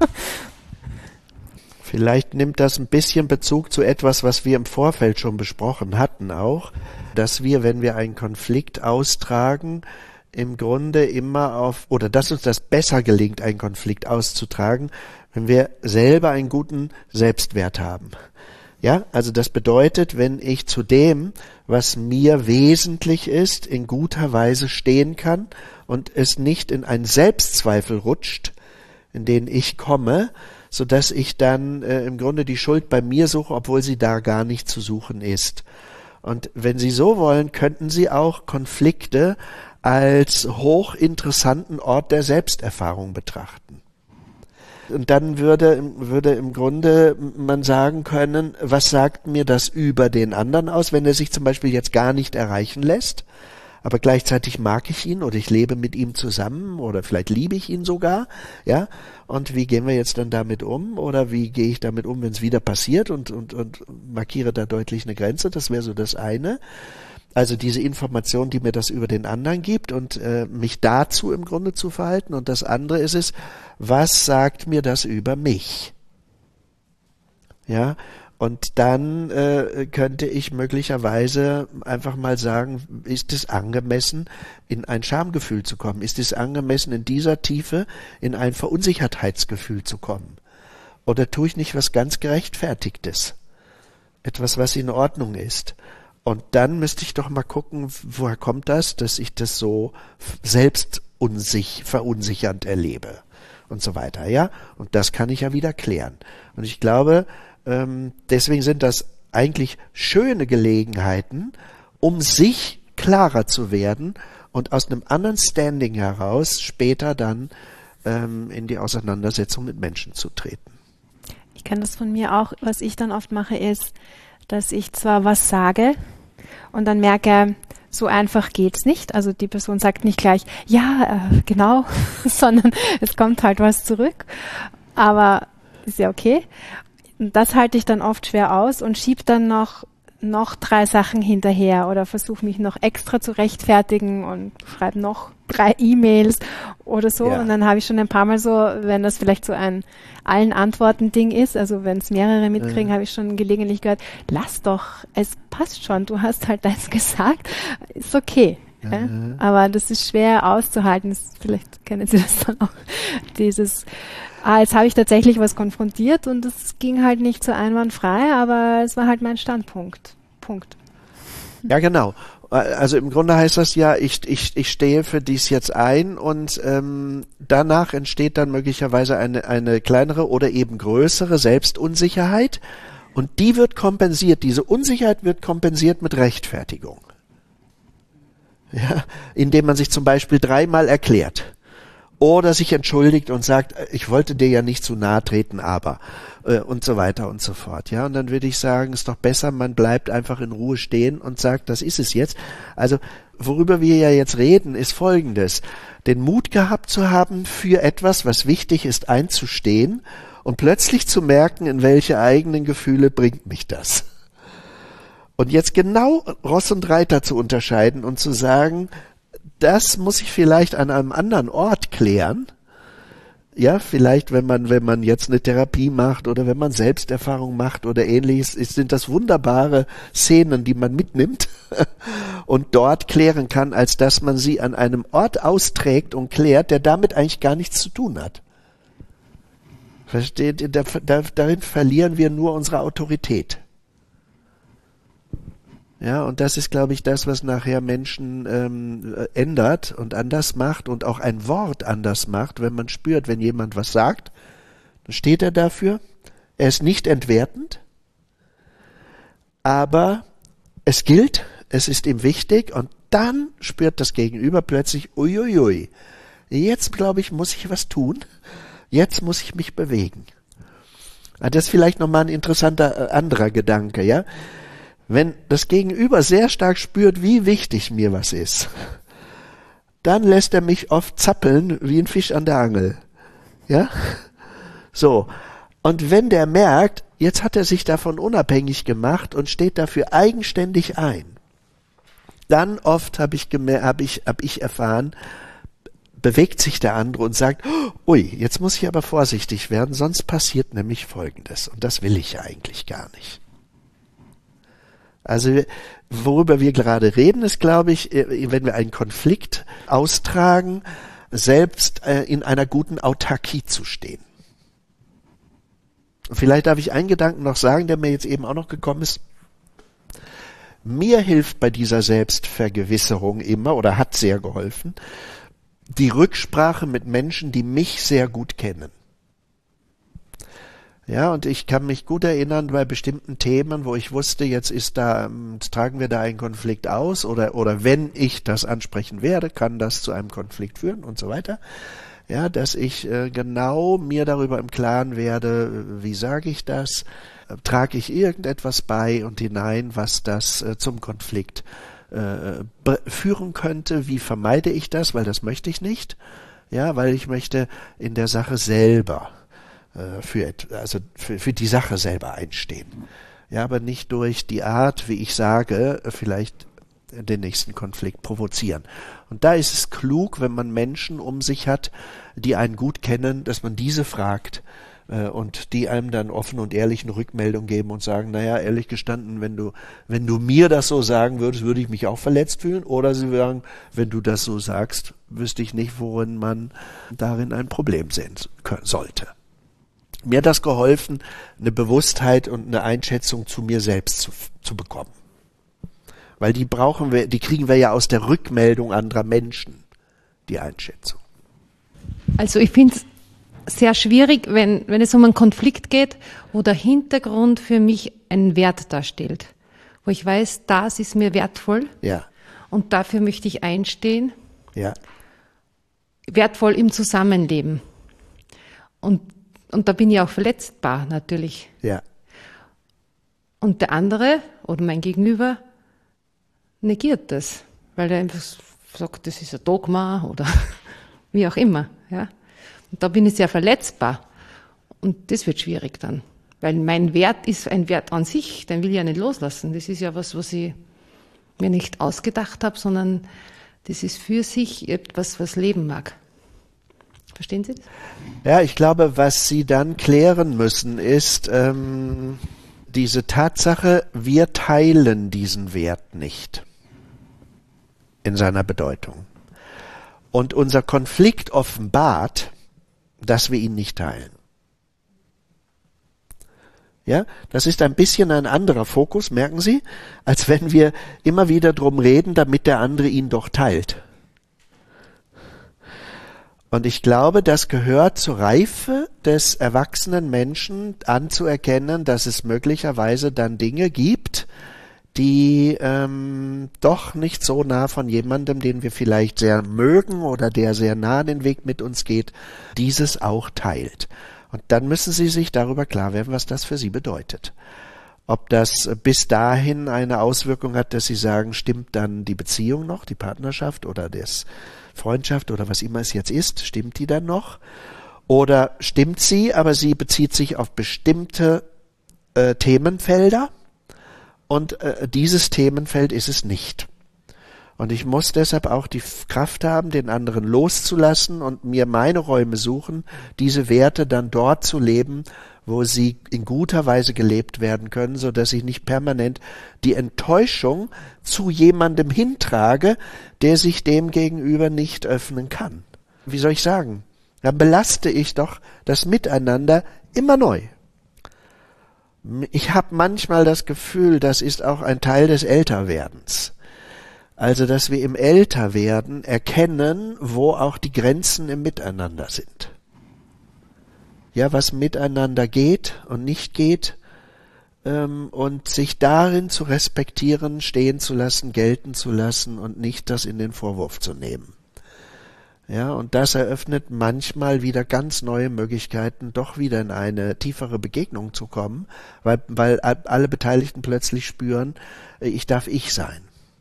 Vielleicht nimmt das ein bisschen Bezug zu etwas, was wir im Vorfeld schon besprochen hatten auch, dass wir, wenn wir einen Konflikt austragen, im Grunde immer auf, oder dass uns das besser gelingt, einen Konflikt auszutragen, wenn wir selber einen guten Selbstwert haben. Ja, also das bedeutet, wenn ich zu dem, was mir wesentlich ist, in guter Weise stehen kann und es nicht in einen Selbstzweifel rutscht, in den ich komme, so dass ich dann äh, im Grunde die Schuld bei mir suche, obwohl sie da gar nicht zu suchen ist. Und wenn Sie so wollen, könnten Sie auch Konflikte als hochinteressanten Ort der Selbsterfahrung betrachten. Und dann würde, würde im Grunde man sagen können, was sagt mir das über den anderen aus, wenn er sich zum Beispiel jetzt gar nicht erreichen lässt, aber gleichzeitig mag ich ihn oder ich lebe mit ihm zusammen oder vielleicht liebe ich ihn sogar, ja, und wie gehen wir jetzt dann damit um oder wie gehe ich damit um, wenn es wieder passiert und, und, und markiere da deutlich eine Grenze, das wäre so das eine. Also diese Information, die mir das über den anderen gibt und äh, mich dazu im Grunde zu verhalten. Und das andere ist es, was sagt mir das über mich? Ja, und dann äh, könnte ich möglicherweise einfach mal sagen, ist es angemessen, in ein Schamgefühl zu kommen? Ist es angemessen, in dieser Tiefe in ein Verunsichertheitsgefühl zu kommen? Oder tue ich nicht was ganz Gerechtfertigtes? Etwas, was in Ordnung ist? Und dann müsste ich doch mal gucken, woher kommt das, dass ich das so selbst unsich, verunsichernd erlebe und so weiter, ja? Und das kann ich ja wieder klären. Und ich glaube, ähm, deswegen sind das eigentlich schöne Gelegenheiten, um sich klarer zu werden und aus einem anderen Standing heraus später dann ähm, in die Auseinandersetzung mit Menschen zu treten. Ich kenne das von mir auch. Was ich dann oft mache, ist, dass ich zwar was sage und dann merke, so einfach geht's nicht. Also die Person sagt nicht gleich, ja, äh, genau, sondern es kommt halt was zurück. Aber ist ja okay. Und das halte ich dann oft schwer aus und schiebe dann noch noch drei Sachen hinterher oder versuche mich noch extra zu rechtfertigen und schreibe noch drei E-Mails oder so. Ja. Und dann habe ich schon ein paar Mal so, wenn das vielleicht so ein allen Antworten-Ding ist, also wenn es mehrere mitkriegen, mhm. habe ich schon gelegentlich gehört, lass doch, es passt schon, du hast halt das gesagt, ist okay. Mhm. Ja? Aber das ist schwer auszuhalten, das, vielleicht kennen Sie das dann auch, dieses, ah, jetzt habe ich tatsächlich was konfrontiert und es ging halt nicht so einwandfrei, aber es war halt mein Standpunkt. Punkt. Ja, genau. Also im Grunde heißt das ja, ich, ich, ich stehe für dies jetzt ein und ähm, danach entsteht dann möglicherweise eine, eine kleinere oder eben größere Selbstunsicherheit und die wird kompensiert, diese Unsicherheit wird kompensiert mit Rechtfertigung. Ja, indem man sich zum Beispiel dreimal erklärt oder sich entschuldigt und sagt, ich wollte dir ja nicht zu nahe treten, aber äh, und so weiter und so fort. Ja, und dann würde ich sagen, ist doch besser, man bleibt einfach in Ruhe stehen und sagt, das ist es jetzt. Also worüber wir ja jetzt reden, ist Folgendes: Den Mut gehabt zu haben, für etwas, was wichtig ist, einzustehen und plötzlich zu merken, in welche eigenen Gefühle bringt mich das. Und jetzt genau Ross und Reiter zu unterscheiden und zu sagen, das muss ich vielleicht an einem anderen Ort klären. Ja, vielleicht, wenn man, wenn man jetzt eine Therapie macht oder wenn man Selbsterfahrung macht oder ähnliches, sind das wunderbare Szenen, die man mitnimmt und dort klären kann, als dass man sie an einem Ort austrägt und klärt, der damit eigentlich gar nichts zu tun hat. Versteht ihr? Da, da, darin verlieren wir nur unsere Autorität. Ja, und das ist, glaube ich, das, was nachher Menschen ähm, ändert und anders macht und auch ein Wort anders macht, wenn man spürt, wenn jemand was sagt, dann steht er dafür. Er ist nicht entwertend, aber es gilt, es ist ihm wichtig und dann spürt das Gegenüber plötzlich, uiuiui, jetzt, glaube ich, muss ich was tun, jetzt muss ich mich bewegen. Das ist vielleicht nochmal ein interessanter äh, anderer Gedanke, ja. Wenn das Gegenüber sehr stark spürt, wie wichtig mir was ist, dann lässt er mich oft zappeln wie ein Fisch an der Angel. Ja? So. Und wenn der merkt, jetzt hat er sich davon unabhängig gemacht und steht dafür eigenständig ein, dann oft habe ich, hab ich, hab ich erfahren, bewegt sich der andere und sagt, ui, jetzt muss ich aber vorsichtig werden, sonst passiert nämlich Folgendes. Und das will ich ja eigentlich gar nicht. Also worüber wir gerade reden, ist, glaube ich, wenn wir einen Konflikt austragen, selbst in einer guten Autarkie zu stehen. Vielleicht darf ich einen Gedanken noch sagen, der mir jetzt eben auch noch gekommen ist. Mir hilft bei dieser Selbstvergewisserung immer oder hat sehr geholfen, die Rücksprache mit Menschen, die mich sehr gut kennen. Ja, und ich kann mich gut erinnern bei bestimmten Themen, wo ich wusste, jetzt ist da, jetzt tragen wir da einen Konflikt aus oder, oder wenn ich das ansprechen werde, kann das zu einem Konflikt führen und so weiter. Ja, dass ich äh, genau mir darüber im Klaren werde, wie sage ich das, äh, trage ich irgendetwas bei und hinein, was das äh, zum Konflikt äh, führen könnte, wie vermeide ich das, weil das möchte ich nicht, ja, weil ich möchte in der Sache selber Für, also für, für die Sache selber einstehen. Ja, aber nicht durch die Art, wie ich sage, vielleicht den nächsten Konflikt provozieren. Und da ist es klug, wenn man Menschen um sich hat, die einen gut kennen, dass man diese fragt äh, und die einem dann offen und ehrlich eine Rückmeldung geben und sagen, naja, ehrlich gestanden, wenn du, wenn du mir das so sagen würdest, würde ich mich auch verletzt fühlen. Oder sie sagen, wenn du das so sagst, wüsste ich nicht, worin man darin ein Problem sehen sollte. Mir hat das geholfen, eine Bewusstheit und eine Einschätzung zu mir selbst zu, zu bekommen. Weil die brauchen wir, die kriegen wir ja aus der Rückmeldung anderer Menschen, die Einschätzung. Also ich finde es sehr schwierig, wenn, wenn es um einen Konflikt geht, wo der Hintergrund für mich einen Wert darstellt. Wo ich weiß, das ist mir wertvoll. Ja. Und dafür möchte ich einstehen. Ja. Wertvoll im Zusammenleben. Und Und da bin ich auch verletzbar, natürlich. Ja. Und der andere oder mein Gegenüber negiert das, weil er einfach sagt, das ist ein Dogma oder wie auch immer. Ja. Und da bin ich sehr verletzbar. Und das wird schwierig dann. Weil mein Wert ist ein Wert an sich, den will ich ja nicht loslassen. Das ist ja was, was ich mir nicht ausgedacht habe, sondern das ist für sich etwas, was leben mag. Verstehen Sie das? Ja, ich glaube, was Sie dann klären müssen, ist ähm, diese Tatsache, wir teilen diesen Wert nicht in seiner Bedeutung. Und unser Konflikt offenbart, dass wir ihn nicht teilen. Ja, das ist ein bisschen ein anderer Fokus, merken Sie, als wenn wir immer wieder drum reden, damit der andere ihn doch teilt. Und ich glaube, das gehört zur Reife des erwachsenen Menschen, anzuerkennen, dass es möglicherweise dann Dinge gibt, die ähm, doch nicht so nah von jemandem, den wir vielleicht sehr mögen oder der sehr nah den Weg mit uns geht, dieses auch teilt. Und dann müssen Sie sich darüber klar werden, was das für Sie bedeutet. Ob das bis dahin eine Auswirkung hat, dass Sie sagen, stimmt dann die Beziehung noch, die Partnerschaft oder das Freundschaft oder was immer es jetzt ist, stimmt die dann noch? Oder stimmt sie, aber sie bezieht sich auf bestimmte äh, Themenfelder und äh, dieses Themenfeld ist es nicht. Und ich muss deshalb auch die Kraft haben, den anderen loszulassen und mir meine Räume suchen, diese Werte dann dort zu leben, wo sie in guter Weise gelebt werden können, so dass ich nicht permanent die Enttäuschung zu jemandem hintrage, der sich dem gegenüber nicht öffnen kann. Wie soll ich sagen? Dann belaste ich doch das Miteinander immer neu. Ich habe manchmal das Gefühl, das ist auch ein Teil des Älterwerdens. Also, dass wir im Älterwerden erkennen, wo auch die Grenzen im Miteinander sind. Ja, was miteinander geht und nicht geht, ähm, und sich darin zu respektieren, stehen zu lassen, gelten zu lassen und nicht das in den Vorwurf zu nehmen. Ja, und das eröffnet manchmal wieder ganz neue Möglichkeiten, doch wieder in eine tiefere Begegnung zu kommen, weil, weil alle Beteiligten plötzlich spüren, ich darf ich sein.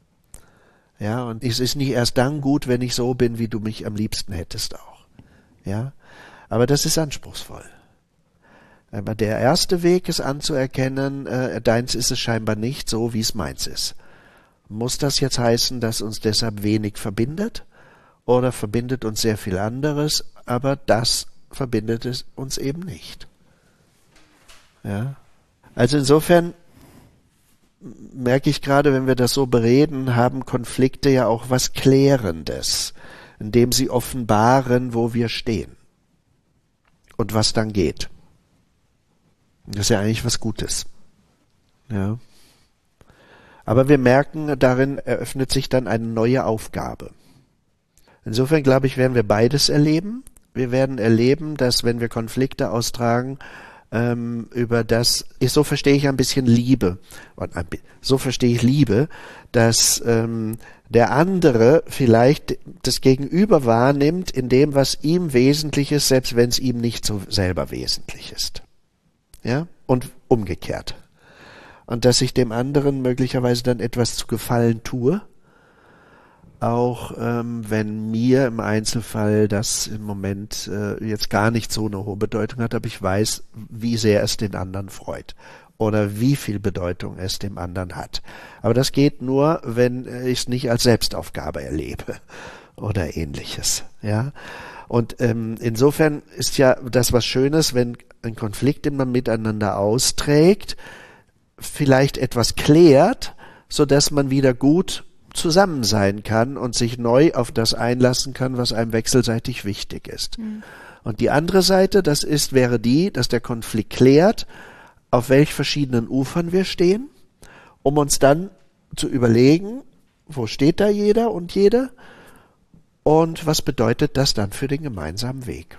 Ja, und es ist nicht erst dann gut, wenn ich so bin, wie du mich am liebsten hättest auch. Ja, aber das ist anspruchsvoll. Aber der erste Weg ist anzuerkennen, äh, deins ist es scheinbar nicht so, wie es meins ist. Muss das jetzt heißen, dass uns deshalb wenig verbindet? Oder verbindet uns sehr viel anderes, aber das verbindet es uns eben nicht. Ja, also insofern merke ich gerade, wenn wir das so bereden, haben Konflikte ja auch was Klärendes, indem sie offenbaren, wo wir stehen und was dann geht. Das ist ja eigentlich was Gutes. Ja. Aber wir merken, darin eröffnet sich dann eine neue Aufgabe. Insofern, glaube ich, werden wir beides erleben. Wir werden erleben, dass wenn wir Konflikte austragen, ähm, über das, so verstehe ich ein bisschen Liebe, so verstehe ich Liebe, dass ähm, der andere vielleicht das Gegenüber wahrnimmt in dem, was ihm wesentlich ist, selbst wenn es ihm nicht so selber wesentlich ist. Ja, und umgekehrt. Und dass ich dem anderen möglicherweise dann etwas zu Gefallen tue, auch ähm, wenn mir im Einzelfall das im Moment äh, jetzt gar nicht so eine hohe Bedeutung hat, aber ich weiß, wie sehr es den anderen freut oder wie viel Bedeutung es dem anderen hat. Aber das geht nur, wenn ich es nicht als Selbstaufgabe erlebe oder ähnliches. Ja, und ähm, insofern ist ja das was Schönes, wenn ein Konflikt, den man miteinander austrägt, vielleicht etwas klärt, so dass man wieder gut zusammen sein kann und sich neu auf das einlassen kann, was einem wechselseitig wichtig ist. Mhm. Und die andere Seite, das ist, wäre die, dass der Konflikt klärt, auf welch verschiedenen Ufern wir stehen, um uns dann zu überlegen, wo steht da jeder und jede und was bedeutet das dann für den gemeinsamen Weg.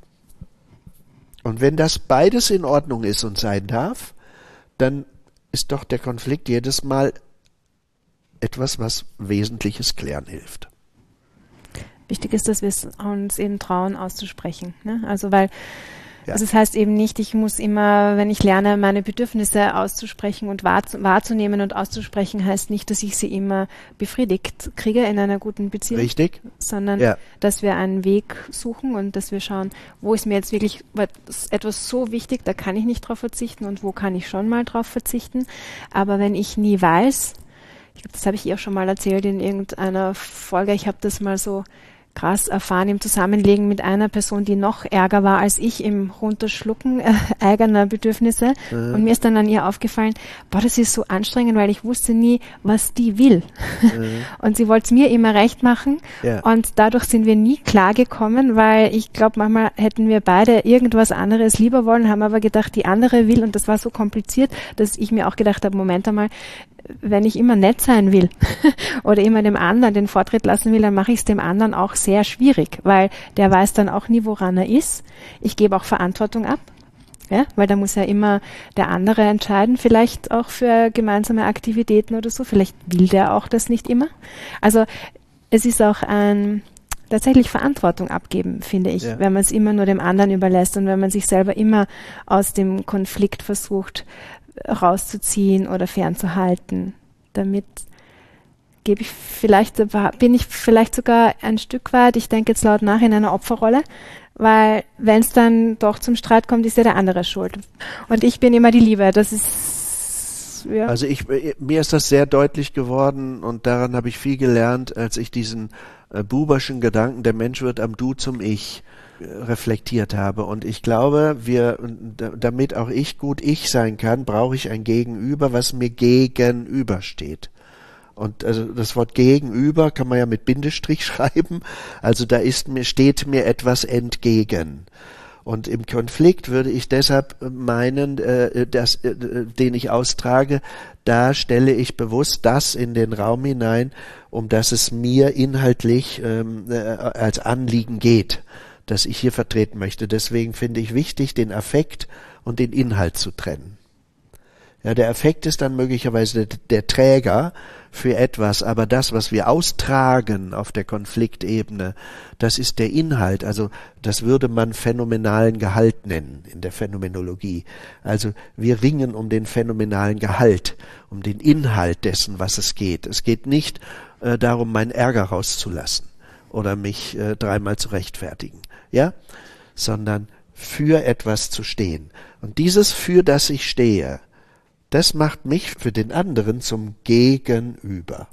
Und wenn das beides in Ordnung ist und sein darf, dann ist doch der Konflikt jedes Mal etwas, was Wesentliches klären hilft. Wichtig ist, dass wir es uns eben trauen, auszusprechen. Ne? Also weil Ja. also das heißt eben nicht, ich muss immer, wenn ich lerne, meine Bedürfnisse auszusprechen und wahr, wahrzunehmen und auszusprechen, heißt nicht, dass ich sie immer befriedigt kriege in einer guten Beziehung. Richtig. Sondern Ja. dass wir einen Weg suchen und dass wir schauen, wo ist mir jetzt wirklich etwas so wichtig, da kann ich nicht drauf verzichten und wo kann ich schon mal drauf verzichten. Aber wenn ich nie weiß, ich glaube, das habe ich ihr auch schon mal erzählt in irgendeiner Folge, ich habe das mal so krass erfahren im Zusammenlegen mit einer Person, die noch ärger war als ich im Runterschlucken äh, eigener Bedürfnisse. Mhm. Und mir ist dann an ihr aufgefallen, boah, das ist so anstrengend, weil ich wusste nie, was die will. Mhm. Und sie wollte es mir immer recht machen. Ja. Und dadurch sind wir nie klargekommen, weil ich glaube, manchmal hätten wir beide irgendwas anderes lieber wollen, haben aber gedacht, die andere will. Und das war so kompliziert, dass ich mir auch gedacht habe, Moment einmal, wenn ich immer nett sein will oder immer dem anderen den Vortritt lassen will, dann mache ich es dem anderen auch sehr schwierig, weil der weiß dann auch nie, woran er ist. Ich gebe auch Verantwortung ab, ja, weil da muss ja immer der andere entscheiden, vielleicht auch für gemeinsame Aktivitäten oder so. Vielleicht will der auch das nicht immer. Also es ist auch ein tatsächlich Verantwortung abgeben, finde ich, ja. wenn man es immer nur dem anderen überlässt und wenn man sich selber immer aus dem Konflikt versucht rauszuziehen oder fernzuhalten. Damit gebe ich vielleicht, bin ich vielleicht sogar ein Stück weit, ich denke jetzt laut nach, in einer Opferrolle, weil wenn es dann doch zum Streit kommt, ist ja der andere schuld. Und ich bin immer die Liebe. Das ist, ja. Also ich, mir ist das sehr deutlich geworden und daran habe ich viel gelernt, als ich diesen äh, Buberschen Gedanken, der Mensch wird am Du zum Ich, reflektiert habe. Und ich glaube, wir, damit auch ich gut ich sein kann, brauche ich ein Gegenüber, was mir gegenübersteht. Und also das Wort gegenüber kann man ja mit Bindestrich schreiben. Also da ist mir, steht mir etwas entgegen. Und im Konflikt würde ich deshalb meinen, äh, dass, äh, den ich austrage, da stelle ich bewusst das in den Raum hinein, um das es mir inhaltlich ähm, äh, als Anliegen geht, das ich hier vertreten möchte. Deswegen finde ich wichtig, den Affekt und den Inhalt zu trennen. Ja, der Affekt ist dann möglicherweise der, der Träger für etwas, aber das, was wir austragen auf der Konfliktebene, das ist der Inhalt. Also das würde man phänomenalen Gehalt nennen in der Phänomenologie. Also wir ringen um den phänomenalen Gehalt, um den Inhalt dessen, was es geht. Es geht nicht äh, darum, meinen Ärger rauszulassen oder mich äh, dreimal zu rechtfertigen, ja, sondern für etwas zu stehen. Und dieses für das ich stehe, das macht mich für den anderen zum Gegenüber.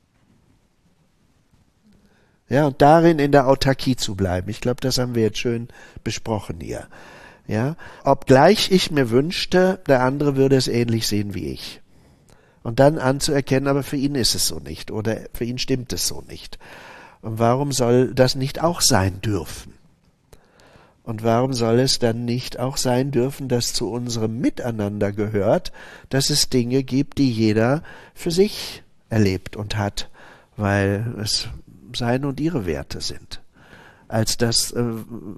Ja, und darin in der Autarkie zu bleiben. Ich glaube, das haben wir jetzt schön besprochen hier. Ja, obgleich ich mir wünschte, der andere würde es ähnlich sehen wie ich. Und dann anzuerkennen, aber für ihn ist es so nicht oder für ihn stimmt es so nicht. Und warum soll das nicht auch sein dürfen? Und warum soll es dann nicht auch sein dürfen, dass zu unserem Miteinander gehört, dass es Dinge gibt, die jeder für sich erlebt und hat, weil es seine und ihre Werte sind. Als dass äh,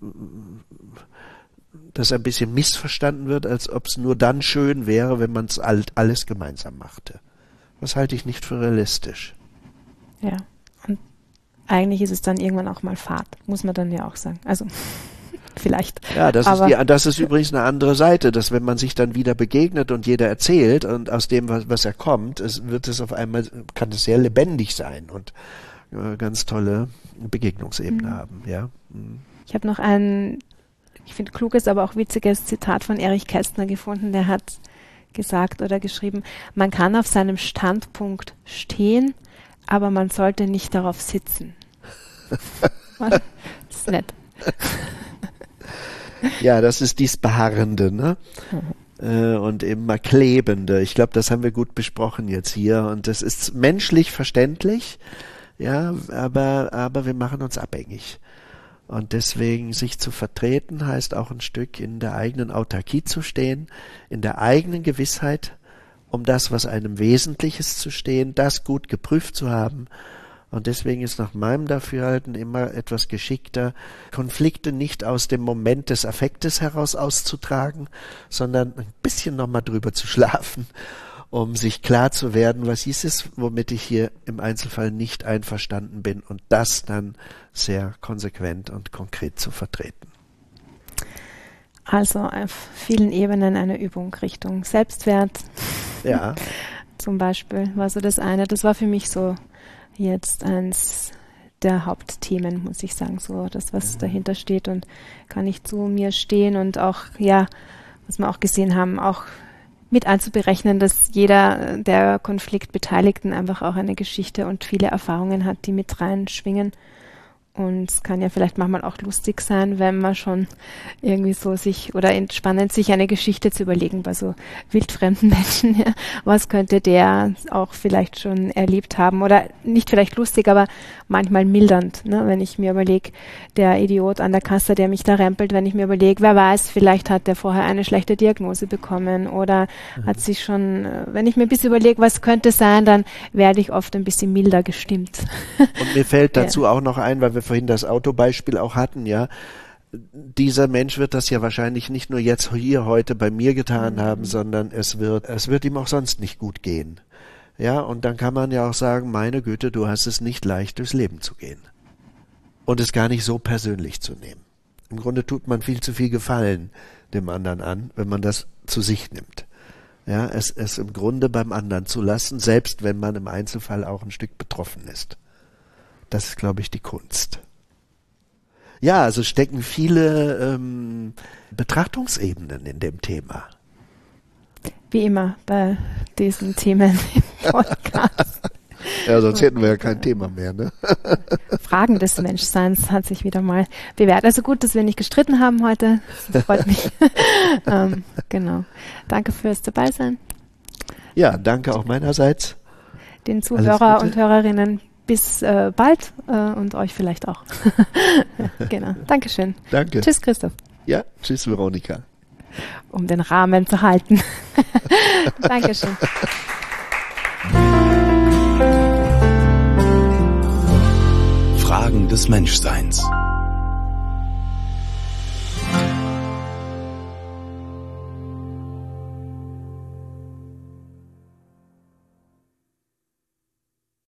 das ein bisschen missverstanden wird, als ob es nur dann schön wäre, wenn man es alles gemeinsam machte. Das halte ich nicht für realistisch. Ja, und eigentlich ist es dann irgendwann auch mal Fahrt, muss man dann ja auch sagen. Also vielleicht. Ja, das ist, die, das ist übrigens eine andere Seite, dass wenn man sich dann wieder begegnet und jeder erzählt und aus dem, was, was er kommt, es wird es auf einmal, kann es sehr lebendig sein und äh, ganz tolle Begegnungsebene mhm. haben. Ja. Mhm. Ich habe noch ein, ich finde, kluges, aber auch witziges Zitat von Erich Kästner gefunden, der hat gesagt oder geschrieben, man kann auf seinem Standpunkt stehen, aber man sollte nicht darauf sitzen. Das ist nett. Ja, das ist dies Beharrende, ne? Mhm. Äh, und immer Klebende. Ich glaube, das haben wir gut besprochen jetzt hier. Und das ist menschlich verständlich, ja, aber, aber wir machen uns abhängig. Und deswegen sich zu vertreten heißt auch ein Stück in der eigenen Autarkie zu stehen, in der eigenen Gewissheit, um das, was einem Wesentliches zu stehen, das gut geprüft zu haben. Und deswegen ist nach meinem Dafürhalten immer etwas geschickter, Konflikte nicht aus dem Moment des Affektes heraus auszutragen, sondern ein bisschen nochmal drüber zu schlafen, um sich klar zu werden, was ist es, womit ich hier im Einzelfall nicht einverstanden bin und das dann sehr konsequent und konkret zu vertreten. Also auf vielen Ebenen eine Übung Richtung Selbstwert. Ja. Zum Beispiel war so das eine, das war für mich so jetzt eins der Hauptthemen, muss ich sagen, so das, was mhm. dahinter steht und kann ich zu mir stehen und auch, ja, was wir auch gesehen haben, auch mit einzuberechnen, dass jeder der Konfliktbeteiligten einfach auch eine Geschichte und viele Erfahrungen hat, die mit reinschwingen Und es kann ja vielleicht manchmal auch lustig sein, wenn man schon irgendwie so sich oder entspannend sich eine Geschichte zu überlegen bei so wildfremden Menschen. Ja. Was könnte der auch vielleicht schon erlebt haben? Oder nicht vielleicht lustig, aber manchmal mildernd. Ne? Wenn ich mir überlege, der Idiot an der Kasse, der mich da rempelt, wenn ich mir überlege, wer weiß, vielleicht hat der vorher eine schlechte Diagnose bekommen oder mhm. hat sich schon, wenn ich mir ein bisschen überlege, was könnte sein, dann werde ich oft ein bisschen milder gestimmt. Und mir fällt dazu ja. auch noch ein, weil wir vorhin das Autobeispiel auch hatten, ja, dieser Mensch wird das ja wahrscheinlich nicht nur jetzt hier heute bei mir getan mhm. haben, sondern es wird, es wird ihm auch sonst nicht gut gehen. Ja, und dann kann man ja auch sagen, meine Güte, du hast es nicht leicht, durchs Leben zu gehen. Und es gar nicht so persönlich zu nehmen. Im Grunde tut man viel zu viel Gefallen dem anderen an, wenn man das zu sich nimmt. Ja, es, es im Grunde beim anderen zu lassen, selbst wenn man im Einzelfall auch ein Stück betroffen ist. Das ist, glaube ich, die Kunst. Ja, also stecken viele ähm, Betrachtungsebenen in dem Thema. Wie immer bei diesen Themen im Podcast. Ja, sonst hätten wir ja kein Thema mehr, ne? Fragen des Menschseins hat sich wieder mal bewährt. Also gut, dass wir nicht gestritten haben heute. Das freut mich. ähm, genau. Danke fürs Dabeisein. Ja, danke auch meinerseits. Den Zuhörer und Hörerinnen bis äh, bald äh, und euch vielleicht auch. Genau. Dankeschön. Danke. Tschüss, Christoph. Ja, tschüss, Veronika. Um den Rahmen zu halten. Dankeschön. Fragen des Menschseins.